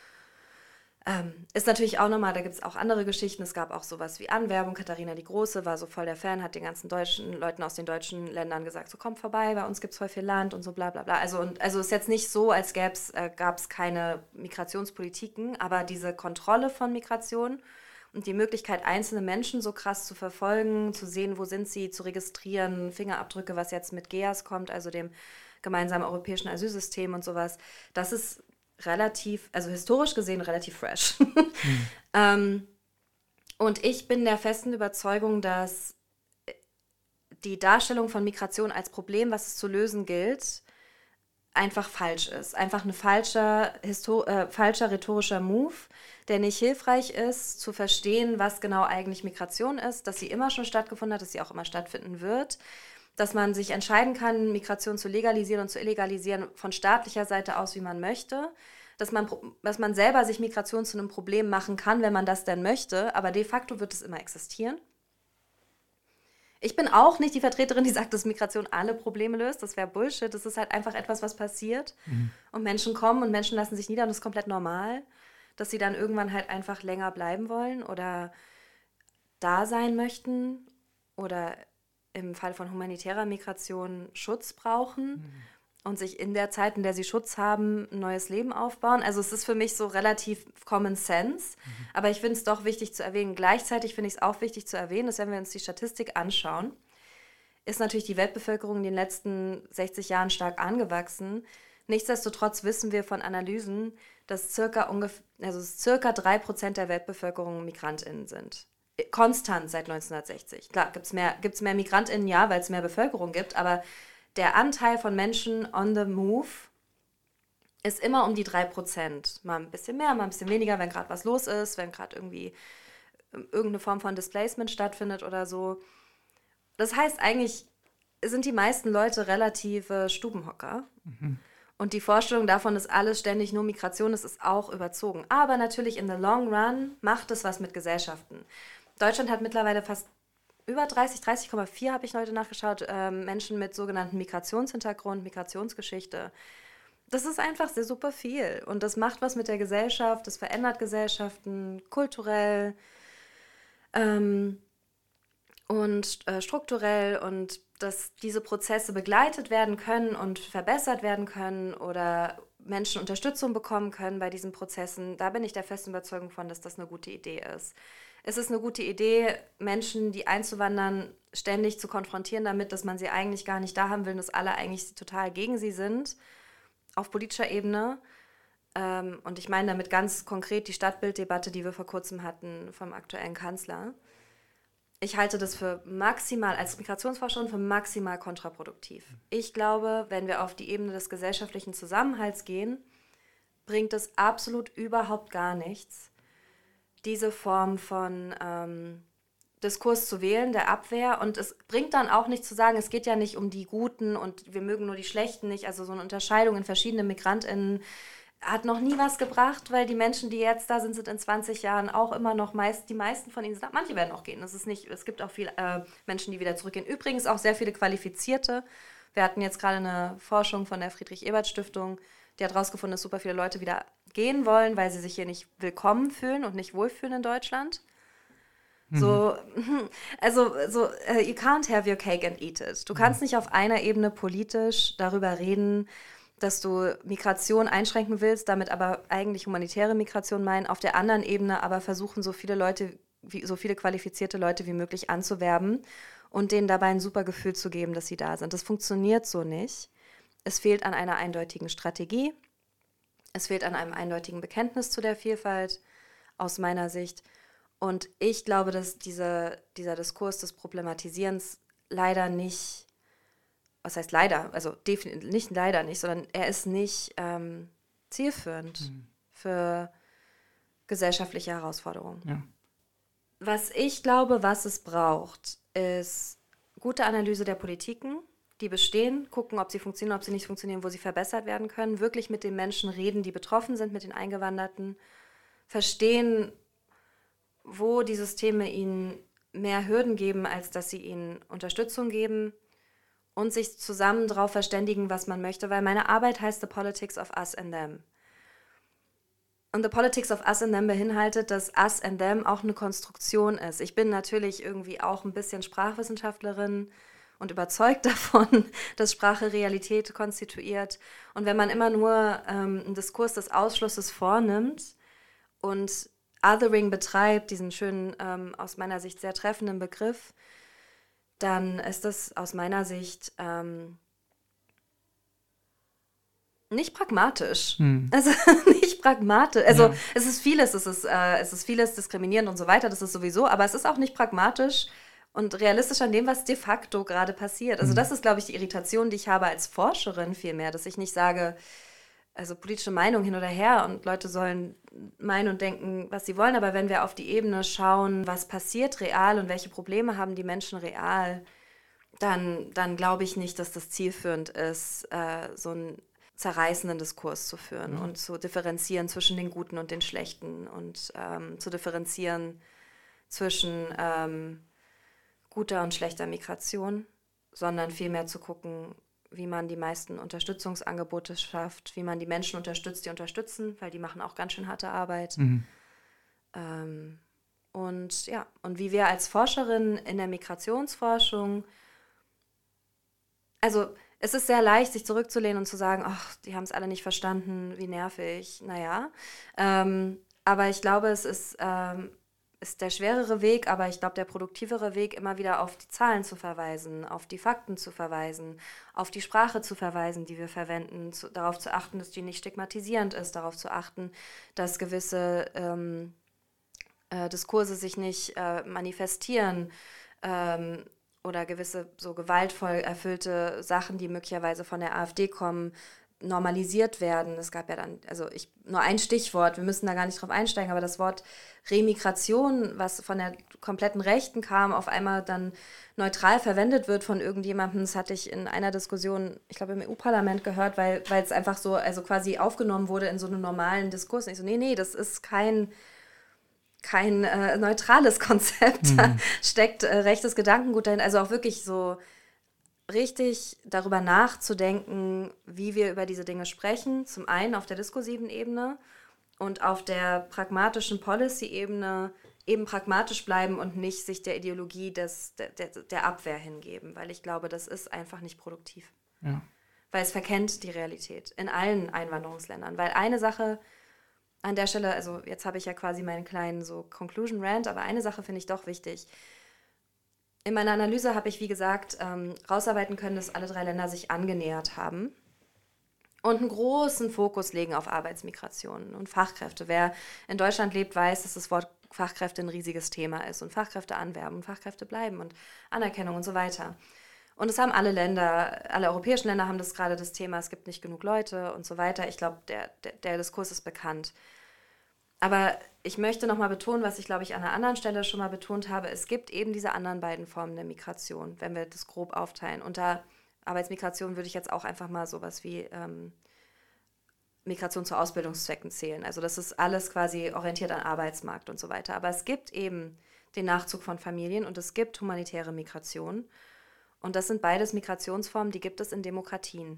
Ähm, ist natürlich auch nochmal, da gibt es auch andere Geschichten. Es gab auch sowas wie Anwerbung. Katharina die Große war so voll der Fan, hat den ganzen deutschen Leuten aus den deutschen Ländern gesagt, so kommt vorbei, bei uns gibt es voll viel Land und so bla bla bla. Also, und, also ist jetzt nicht so, als gäbe es äh, gab es keine Migrationspolitiken, aber diese Kontrolle von Migration und die Möglichkeit, einzelne Menschen so krass zu verfolgen, zu sehen, wo sind sie, zu registrieren, Fingerabdrücke, was jetzt mit G E A S kommt, also dem gemeinsamen europäischen Asylsystem und sowas, das ist relativ, also historisch gesehen relativ fresh. mhm. ähm, und ich bin der festen Überzeugung, dass die Darstellung von Migration als Problem, was es zu lösen gilt, einfach falsch ist. Einfach ein falscher, Histo- äh, falscher rhetorischer Move, der nicht hilfreich ist, zu verstehen, was genau eigentlich Migration ist, dass sie immer schon stattgefunden hat, dass sie auch immer stattfinden wird, dass man sich entscheiden kann, Migration zu legalisieren und zu illegalisieren von staatlicher Seite aus, wie man möchte, dass man, dass man selber sich Migration zu einem Problem machen kann, wenn man das denn möchte, aber de facto wird es immer existieren. Ich bin auch nicht die Vertreterin, die sagt, dass Migration alle Probleme löst, das wäre Bullshit, das ist halt einfach etwas, was passiert mhm. und Menschen kommen und Menschen lassen sich nieder und das ist komplett normal, dass sie dann irgendwann halt einfach länger bleiben wollen oder da sein möchten oder im Fall von humanitärer Migration Schutz brauchen mhm. und sich in der Zeit, in der sie Schutz haben, ein neues Leben aufbauen. Also es ist für mich so relativ Common Sense, mhm. aber ich finde es doch wichtig zu erwähnen. Gleichzeitig finde ich es auch wichtig zu erwähnen, dass wenn wir uns die Statistik anschauen, ist natürlich die Weltbevölkerung in den letzten sechzig Jahren stark angewachsen. Nichtsdestotrotz wissen wir von Analysen, dass circa, ungefähr, also circa drei Prozent der Weltbevölkerung MigrantInnen sind. Konstant seit neunzehnhundertsechzig. Klar, gibt es mehr, gibt's mehr MigrantInnen, ja, weil es mehr Bevölkerung gibt, aber der Anteil von Menschen on the move ist immer um die drei Prozent. Mal ein bisschen mehr, mal ein bisschen weniger, wenn gerade was los ist, wenn gerade irgendwie irgendeine Form von Displacement stattfindet oder so. Das heißt, eigentlich sind die meisten Leute relative Stubenhocker. Mhm. Und die Vorstellung davon, dass alles ständig nur Migration ist, ist auch überzogen. Aber natürlich in the long run macht es was mit Gesellschaften. Deutschland hat mittlerweile fast über dreißig, dreißig Komma vier habe ich heute nachgeschaut, äh, Menschen mit sogenannten Migrationshintergrund, Migrationsgeschichte. Das ist einfach sehr super viel. Und das macht was mit der Gesellschaft, das verändert Gesellschaften kulturell ähm, und äh, strukturell und dass diese Prozesse begleitet werden können und verbessert werden können oder Menschen Unterstützung bekommen können bei diesen Prozessen, da bin ich der festen Überzeugung von, dass das eine gute Idee ist. Es ist eine gute Idee, Menschen, die einzuwandern, ständig zu konfrontieren damit, dass man sie eigentlich gar nicht da haben will und dass alle eigentlich total gegen sie sind, auf politischer Ebene. Ähm, und ich meine damit ganz konkret die Stadtbilddebatte, die wir vor kurzem hatten vom aktuellen Kanzler. Ich halte das für maximal, als Migrationsforscherin, für maximal kontraproduktiv. Ich glaube, wenn wir auf die Ebene des gesellschaftlichen Zusammenhalts gehen, bringt es absolut überhaupt gar nichts, diese Form von ähm, Diskurs zu wählen, der Abwehr. Und es bringt dann auch nicht zu sagen, es geht ja nicht um die Guten und wir mögen nur die Schlechten nicht. Also so eine Unterscheidung in verschiedenen MigrantInnen hat noch nie was gebracht, weil die Menschen, die jetzt da sind, sind in zwanzig Jahren auch immer noch meist, die meisten von ihnen sind, manche werden auch gehen. Das ist nicht, es gibt auch viele äh, Menschen, die wieder zurückgehen. Übrigens auch sehr viele Qualifizierte. Wir hatten jetzt gerade eine Forschung von der Friedrich-Ebert-Stiftung, die hat herausgefunden, dass super viele Leute wieder gehen wollen, weil sie sich hier nicht willkommen fühlen und nicht wohlfühlen in Deutschland. Mhm. So, also so, uh, you can't have your cake and eat it. Du kannst nicht auf einer Ebene politisch darüber reden, dass du Migration einschränken willst, damit aber eigentlich humanitäre Migration meinen, auf der anderen Ebene aber versuchen, so viele Leute, wie, so viele qualifizierte Leute wie möglich anzuwerben und denen dabei ein super Gefühl zu geben, dass sie da sind. Das funktioniert so nicht. Es fehlt an einer eindeutigen Strategie. Es fehlt an einem eindeutigen Bekenntnis zu der Vielfalt, aus meiner Sicht. Und ich glaube, dass diese, dieser Diskurs des Problematisierens leider nicht, was heißt leider, also definitiv nicht leider nicht, sondern er ist nicht ähm, zielführend mhm. für gesellschaftliche Herausforderungen. Ja. Was ich glaube, was es braucht, ist gute Analyse der Politiken, die bestehen, gucken, ob sie funktionieren, ob sie nicht funktionieren, wo sie verbessert werden können, wirklich mit den Menschen reden, die betroffen sind, mit den Eingewanderten, verstehen, wo die Systeme ihnen mehr Hürden geben, als dass sie ihnen Unterstützung geben und sich zusammen darauf verständigen, was man möchte, weil meine Arbeit heißt The Politics of Us and Them. Und The Politics of Us and Them beinhaltet, dass Us and Them auch eine Konstruktion ist. Ich bin natürlich irgendwie auch ein bisschen Sprachwissenschaftlerin und überzeugt davon, dass Sprache Realität konstituiert. Und wenn man immer nur ähm, einen Diskurs des Ausschlusses vornimmt und Othering betreibt, diesen schönen, ähm, aus meiner Sicht sehr treffenden Begriff, dann ist das aus meiner Sicht ähm, nicht pragmatisch. Hm. Also nicht pragmatisch. Also ja. es ist vieles, es ist, äh, es ist vieles diskriminierend und so weiter, das ist sowieso, aber es ist auch nicht pragmatisch und realistisch an dem, was de facto gerade passiert. Also hm. das ist, glaube ich, die Irritation, die ich habe als Forscherin vielmehr, dass ich nicht sage, also politische Meinung hin oder her und Leute sollen meinen und denken, was sie wollen, aber wenn wir auf die Ebene schauen, was passiert real und welche Probleme haben die Menschen real, dann, dann glaube ich nicht, dass das zielführend ist, äh, so einen zerreißenden Diskurs zu führen, ja, und zu differenzieren zwischen den Guten und den Schlechten und ähm, zu differenzieren zwischen ähm, guter und schlechter Migration, sondern vielmehr zu gucken, wie man die meisten Unterstützungsangebote schafft, wie man die Menschen unterstützt, die unterstützen, weil die machen auch ganz schön harte Arbeit. Mhm. Ähm, und ja, und wie wir als Forscherin in der Migrationsforschung, also es ist sehr leicht, sich zurückzulehnen und zu sagen, ach, die haben es alle nicht verstanden, wie nervig, naja. Ähm, aber ich glaube, es ist, ähm, ist der schwerere Weg, aber ich glaube, der produktivere Weg, immer wieder auf die Zahlen zu verweisen, auf die Fakten zu verweisen, auf die Sprache zu verweisen, die wir verwenden, zu, darauf zu achten, dass die nicht stigmatisierend ist, darauf zu achten, dass gewisse ähm, äh, Diskurse sich nicht äh, manifestieren, ähm, oder gewisse so gewaltvoll erfüllte Sachen, die möglicherweise von der AfD kommen, normalisiert werden. Es gab ja dann, also ich nur ein Stichwort, wir müssen da gar nicht drauf einsteigen, aber das Wort Remigration, was von der kompletten Rechten kam, auf einmal dann neutral verwendet wird von irgendjemandem, das hatte ich in einer Diskussion, ich glaube im E U-Parlament gehört, weil weil es einfach so, also quasi aufgenommen wurde in so einem normalen Diskurs. Und ich so, nee, nee, das ist kein kein äh, neutrales Konzept, mhm. da steckt äh, rechtes Gedankengut dahin, also auch wirklich so richtig darüber nachzudenken, wie wir über diese Dinge sprechen, zum einen auf der diskursiven Ebene und auf der pragmatischen Policy-Ebene eben pragmatisch bleiben und nicht sich der Ideologie des, der, der, der Abwehr hingeben, weil ich glaube, das ist einfach nicht produktiv. Ja. Weil es verkennt die Realität in allen Einwanderungsländern, weil eine Sache an der Stelle, also jetzt habe ich ja quasi meinen kleinen so Conclusion Rant, aber eine Sache finde ich doch wichtig. In meiner Analyse habe ich, wie gesagt, ähm, rausarbeiten können, dass alle drei Länder sich angenähert haben und einen großen Fokus legen auf Arbeitsmigration und Fachkräfte. Wer in Deutschland lebt, weiß, dass das Wort Fachkräfte ein riesiges Thema ist und Fachkräfte anwerben und Fachkräfte bleiben und Anerkennung und so weiter. Und es haben alle Länder, alle europäischen Länder haben das gerade das Thema, es gibt nicht genug Leute und so weiter. Ich glaube, der, der, der Diskurs ist bekannt. Aber ich möchte nochmal betonen, was ich, glaube ich, an einer anderen Stelle schon mal betont habe, es gibt eben diese anderen beiden Formen der Migration, wenn wir das grob aufteilen. Unter Arbeitsmigration würde ich jetzt auch einfach mal sowas wie ähm, Migration zu Ausbildungszwecken zählen. Also das ist alles quasi orientiert an Arbeitsmarkt und so weiter. Aber es gibt eben den Nachzug von Familien und es gibt humanitäre Migration. Und das sind beides Migrationsformen, die gibt es in Demokratien,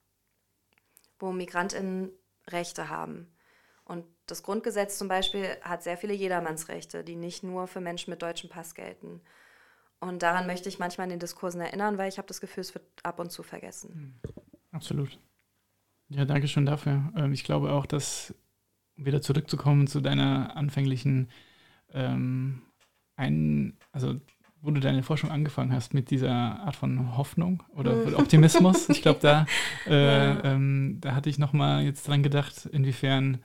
wo MigrantInnen Rechte haben. Und das Grundgesetz zum Beispiel hat sehr viele Jedermannsrechte, die nicht nur für Menschen mit deutschem Pass gelten. Und daran möchte ich manchmal in den Diskursen erinnern, weil ich habe das Gefühl, es wird ab und zu vergessen. Absolut. Ja, danke schön dafür. Ich glaube auch, dass, um wieder zurückzukommen zu deiner anfänglichen, ähm, ein, also wo du deine Forschung angefangen hast mit dieser Art von Hoffnung oder Optimismus. Ich glaube, da, äh, ja. ähm, da hatte ich nochmal jetzt dran gedacht, inwiefern,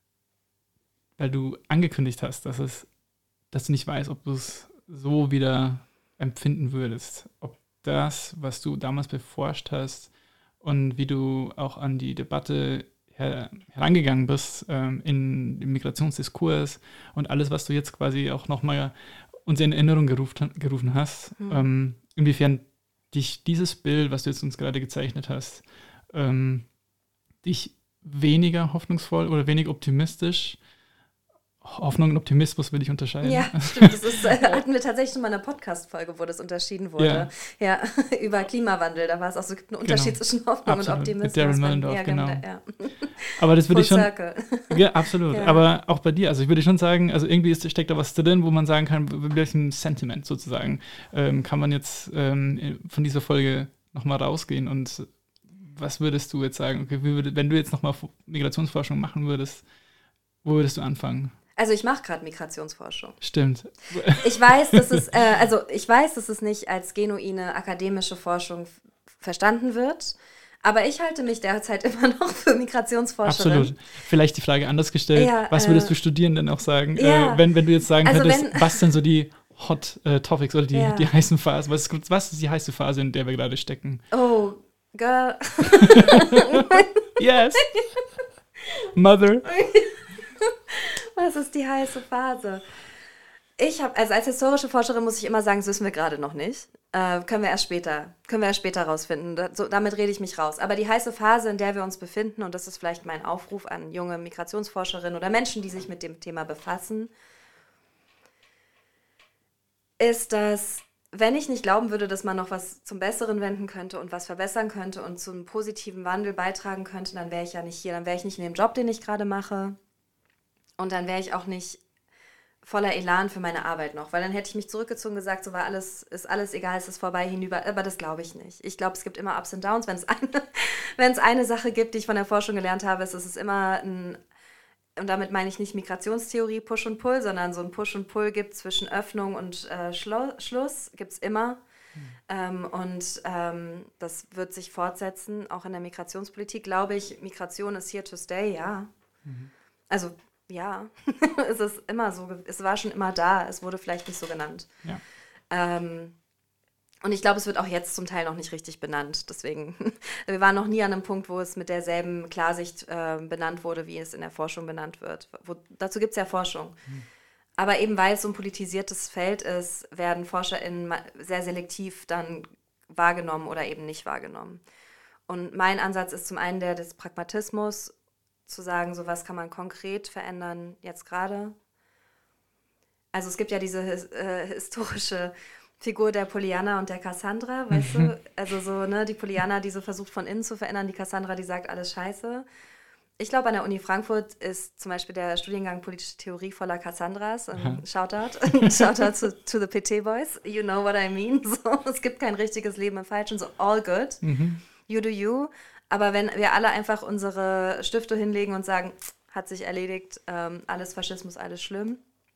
weil du angekündigt hast, dass es, dass du nicht weißt, ob du es so wieder empfinden würdest. Ob das, was du damals beforscht hast und wie du auch an die Debatte her, herangegangen bist ähm, in dem Migrationsdiskurs und alles, was du jetzt quasi auch nochmal uns in Erinnerung gerufen, gerufen hast, mhm. ähm, inwiefern dich dieses Bild, was du jetzt uns gerade gezeichnet hast, ähm, dich weniger hoffnungsvoll oder wenig optimistisch, Hoffnung und Optimismus will ich unterscheiden. Ja, stimmt. Das ist, äh, hatten wir tatsächlich schon mal eine Podcast-Folge, wo das unterschieden wurde. Ja, ja über Klimawandel. Da war es auch so, es gibt einen Unterschied genau. zwischen Hoffnung absolut. Und Optimismus. Mit Darren Mellendorf, ja, genau. Ja. Aber das würde ich schon... Circle. Ja, absolut. Ja. Aber auch bei dir, also ich würde schon sagen, also irgendwie ist, steckt da was drin, wo man sagen kann, mit welchem Sentiment sozusagen ähm, kann man jetzt ähm, von dieser Folge nochmal rausgehen und was würdest du jetzt sagen, okay, wie würde, wenn du jetzt nochmal Migrationsforschung machen würdest, wo würdest du anfangen? Also ich mache gerade Migrationsforschung. Stimmt. Ich weiß, dass es, äh, also ich weiß, dass es nicht als genuine akademische Forschung f- verstanden wird, aber ich halte mich derzeit immer noch für Migrationsforscherin. Absolut. Vielleicht die Frage anders gestellt, ja, was würdest äh, du Studierenden auch sagen, ja. äh, wenn, wenn du jetzt sagen also könntest, wenn, was sind so die Hot äh, Topics oder die, ja. die heißen Phasen, was, was ist die heiße Phase, in der wir gerade stecken? Oh, girl. Yes. Mother. Was ist die heiße Phase? Ich habe, also als historische Forscherin muss ich immer sagen, das wissen wir gerade noch nicht. Äh, können wir erst später, können wir erst später rausfinden. Da, so, damit rede ich mich raus. Aber die heiße Phase, in der wir uns befinden, und das ist vielleicht mein Aufruf an junge Migrationsforscherinnen oder Menschen, die sich mit dem Thema befassen, ist, dass, wenn ich nicht glauben würde, dass man noch was zum Besseren wenden könnte und was verbessern könnte und zum positiven Wandel beitragen könnte, dann wäre ich ja nicht hier, dann wäre ich nicht in dem Job, den ich gerade mache. Und dann wäre ich auch nicht voller Elan für meine Arbeit noch, weil dann hätte ich mich zurückgezogen und gesagt, so war alles, ist alles egal, es ist vorbei, hinüber, aber das glaube ich nicht. Ich glaube, es gibt immer Ups und Downs. Wenn es eine, wenn es eine Sache gibt, die ich von der Forschung gelernt habe, ist, es ist immer ein, und damit meine ich nicht Migrationstheorie, Push und Pull, sondern so ein Push und Pull gibt zwischen Öffnung und äh, Schlo- Schluss, gibt es immer. Mhm. Ähm, und ähm, das wird sich fortsetzen, auch in der Migrationspolitik, glaube ich, Migration ist here to stay, ja. Mhm. Also ja, es ist immer so, es war schon immer da, es wurde vielleicht nicht so genannt. Ja. Ähm, und ich glaube, es wird auch jetzt zum Teil noch nicht richtig benannt. Deswegen, wir waren noch nie an einem Punkt, wo es mit derselben Klarsicht äh, benannt wurde, wie es in der Forschung benannt wird. Wo, dazu gibt es ja Forschung. Mhm. Aber eben weil es so ein politisiertes Feld ist, werden ForscherInnen sehr selektiv dann wahrgenommen oder eben nicht wahrgenommen. Und mein Ansatz ist zum einen der des Pragmatismus, zu sagen, so was kann man konkret verändern jetzt gerade. Also es gibt ja diese äh, historische Figur der Pollyanna und der Cassandra, weißt mhm. du? Also so, ne, die Pollyanna, die so versucht von innen zu verändern, die Cassandra, die sagt, alles scheiße. Ich glaube, an der Uni Frankfurt ist zum Beispiel der Studiengang Politische Theorie voller Cassandras. Um, Shoutout. Shoutout to, to the P T-Boys. You know what I mean. So, es gibt kein richtiges Leben im Falschen, so all good. Mhm. You do you. Aber wenn wir alle einfach unsere Stifte hinlegen und sagen, hat sich erledigt, ähm, alles Faschismus, alles schlimm,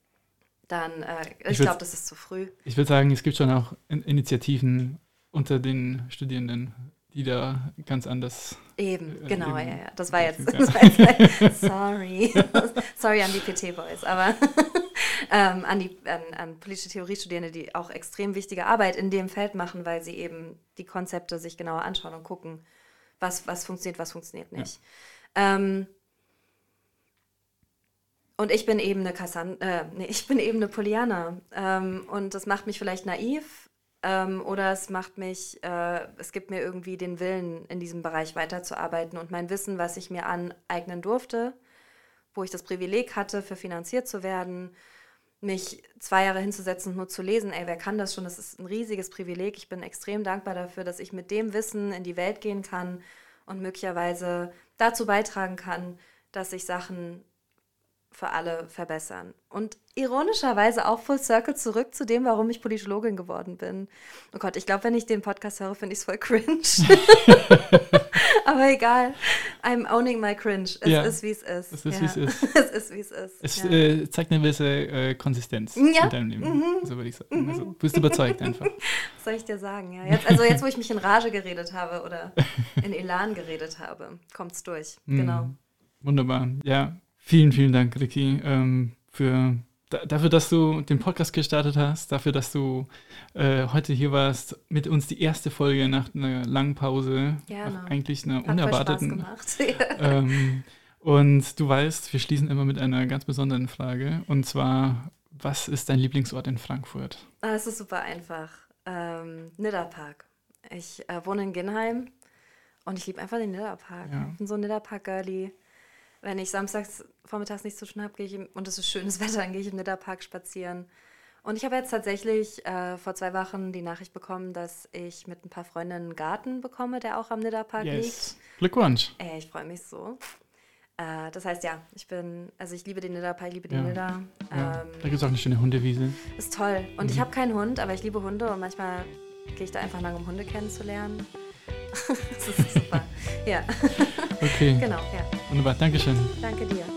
dann, äh, ich, ich glaube, das ist zu früh. Ich würde sagen, es gibt schon auch in- Initiativen unter den Studierenden, die da ganz anders... Eben, äh, genau, eben ja, ja. Das war jetzt, das war jetzt sorry. Sorry an die P T-Boys, aber ähm, an, die, an, an politische Theoriestudierende, die auch extrem wichtige Arbeit in dem Feld machen, weil sie eben die Konzepte sich genauer anschauen und gucken, Was, was funktioniert, was funktioniert nicht. Ja. Ähm, und ich bin eben eine Cassandra, äh, nee, ich bin eben eine Pollyanna. Ähm, und das macht mich vielleicht naiv ähm, oder es macht mich, äh, es gibt mir irgendwie den Willen, in diesem Bereich weiterzuarbeiten und mein Wissen, was ich mir aneignen durfte, wo ich das Privileg hatte, für finanziert zu werden, mich zwei Jahre hinzusetzen und nur zu lesen, ey, wer kann das schon? Das ist ein riesiges Privileg. Ich bin extrem dankbar dafür, dass ich mit dem Wissen in die Welt gehen kann und möglicherweise dazu beitragen kann, dass sich Sachen für alle verbessern. Und ironischerweise auch full circle zurück zu dem, warum ich Politologin geworden bin. Oh Gott, ich glaube, wenn ich den Podcast höre, finde ich es voll cringe. Aber egal. I'm owning my cringe. Es ja, ist, wie es ist. Es ist, ja. wie es ist. Es ist, wie es ist. Es ja. äh, zeigt eine gewisse äh, Konsistenz ja. in deinem Leben, mhm. so würde ich sagen. Also, du bist überzeugt einfach. Was soll ich dir sagen? Ja, jetzt, also jetzt, wo ich mich in Rage geredet habe oder in Elan geredet habe, kommt es durch. Mhm. Genau. Wunderbar. Ja, vielen, vielen Dank, Ricky, ähm, für da, dafür, dass du den Podcast gestartet hast, dafür, dass du äh, heute hier warst, mit uns die erste Folge nach einer langen Pause, Gerne. Eigentlich einer Hat unerwarteten. Spaß gemacht. ähm, und du weißt, wir schließen immer mit einer ganz besonderen Frage, und zwar, was ist dein Lieblingsort in Frankfurt? Ah, es ist super einfach. Ähm, Nidderpark. Ich äh, wohne in Ginnheim und ich liebe einfach den Nidderpark. Ja. Ich bin so ein Nidderpark-Girlie. Wenn ich samstags vormittags nichts zu tun habe, gehe ich im, und es ist schönes Wetter, dann gehe ich im Nidderpark spazieren. Und ich habe jetzt tatsächlich äh, vor zwei Wochen die Nachricht bekommen, dass ich mit ein paar Freundinnen einen Garten bekomme, der auch am Nidderpark Yes. liegt. Glückwunsch. Ey, ich freue mich so. Äh, das heißt, ja, ich bin, also ich liebe den Nidderpark, ich liebe den Ja. Nidder. Ja. Ähm, Da gibt es auch eine schöne Hundewiese. ist toll. Und Mhm. ich habe keinen Hund, aber ich liebe Hunde und manchmal gehe ich da einfach lang, um Hunde kennenzulernen. Das ist super. Ja, Okay, genau, ja. wunderbar. Dankeschön. Danke dir.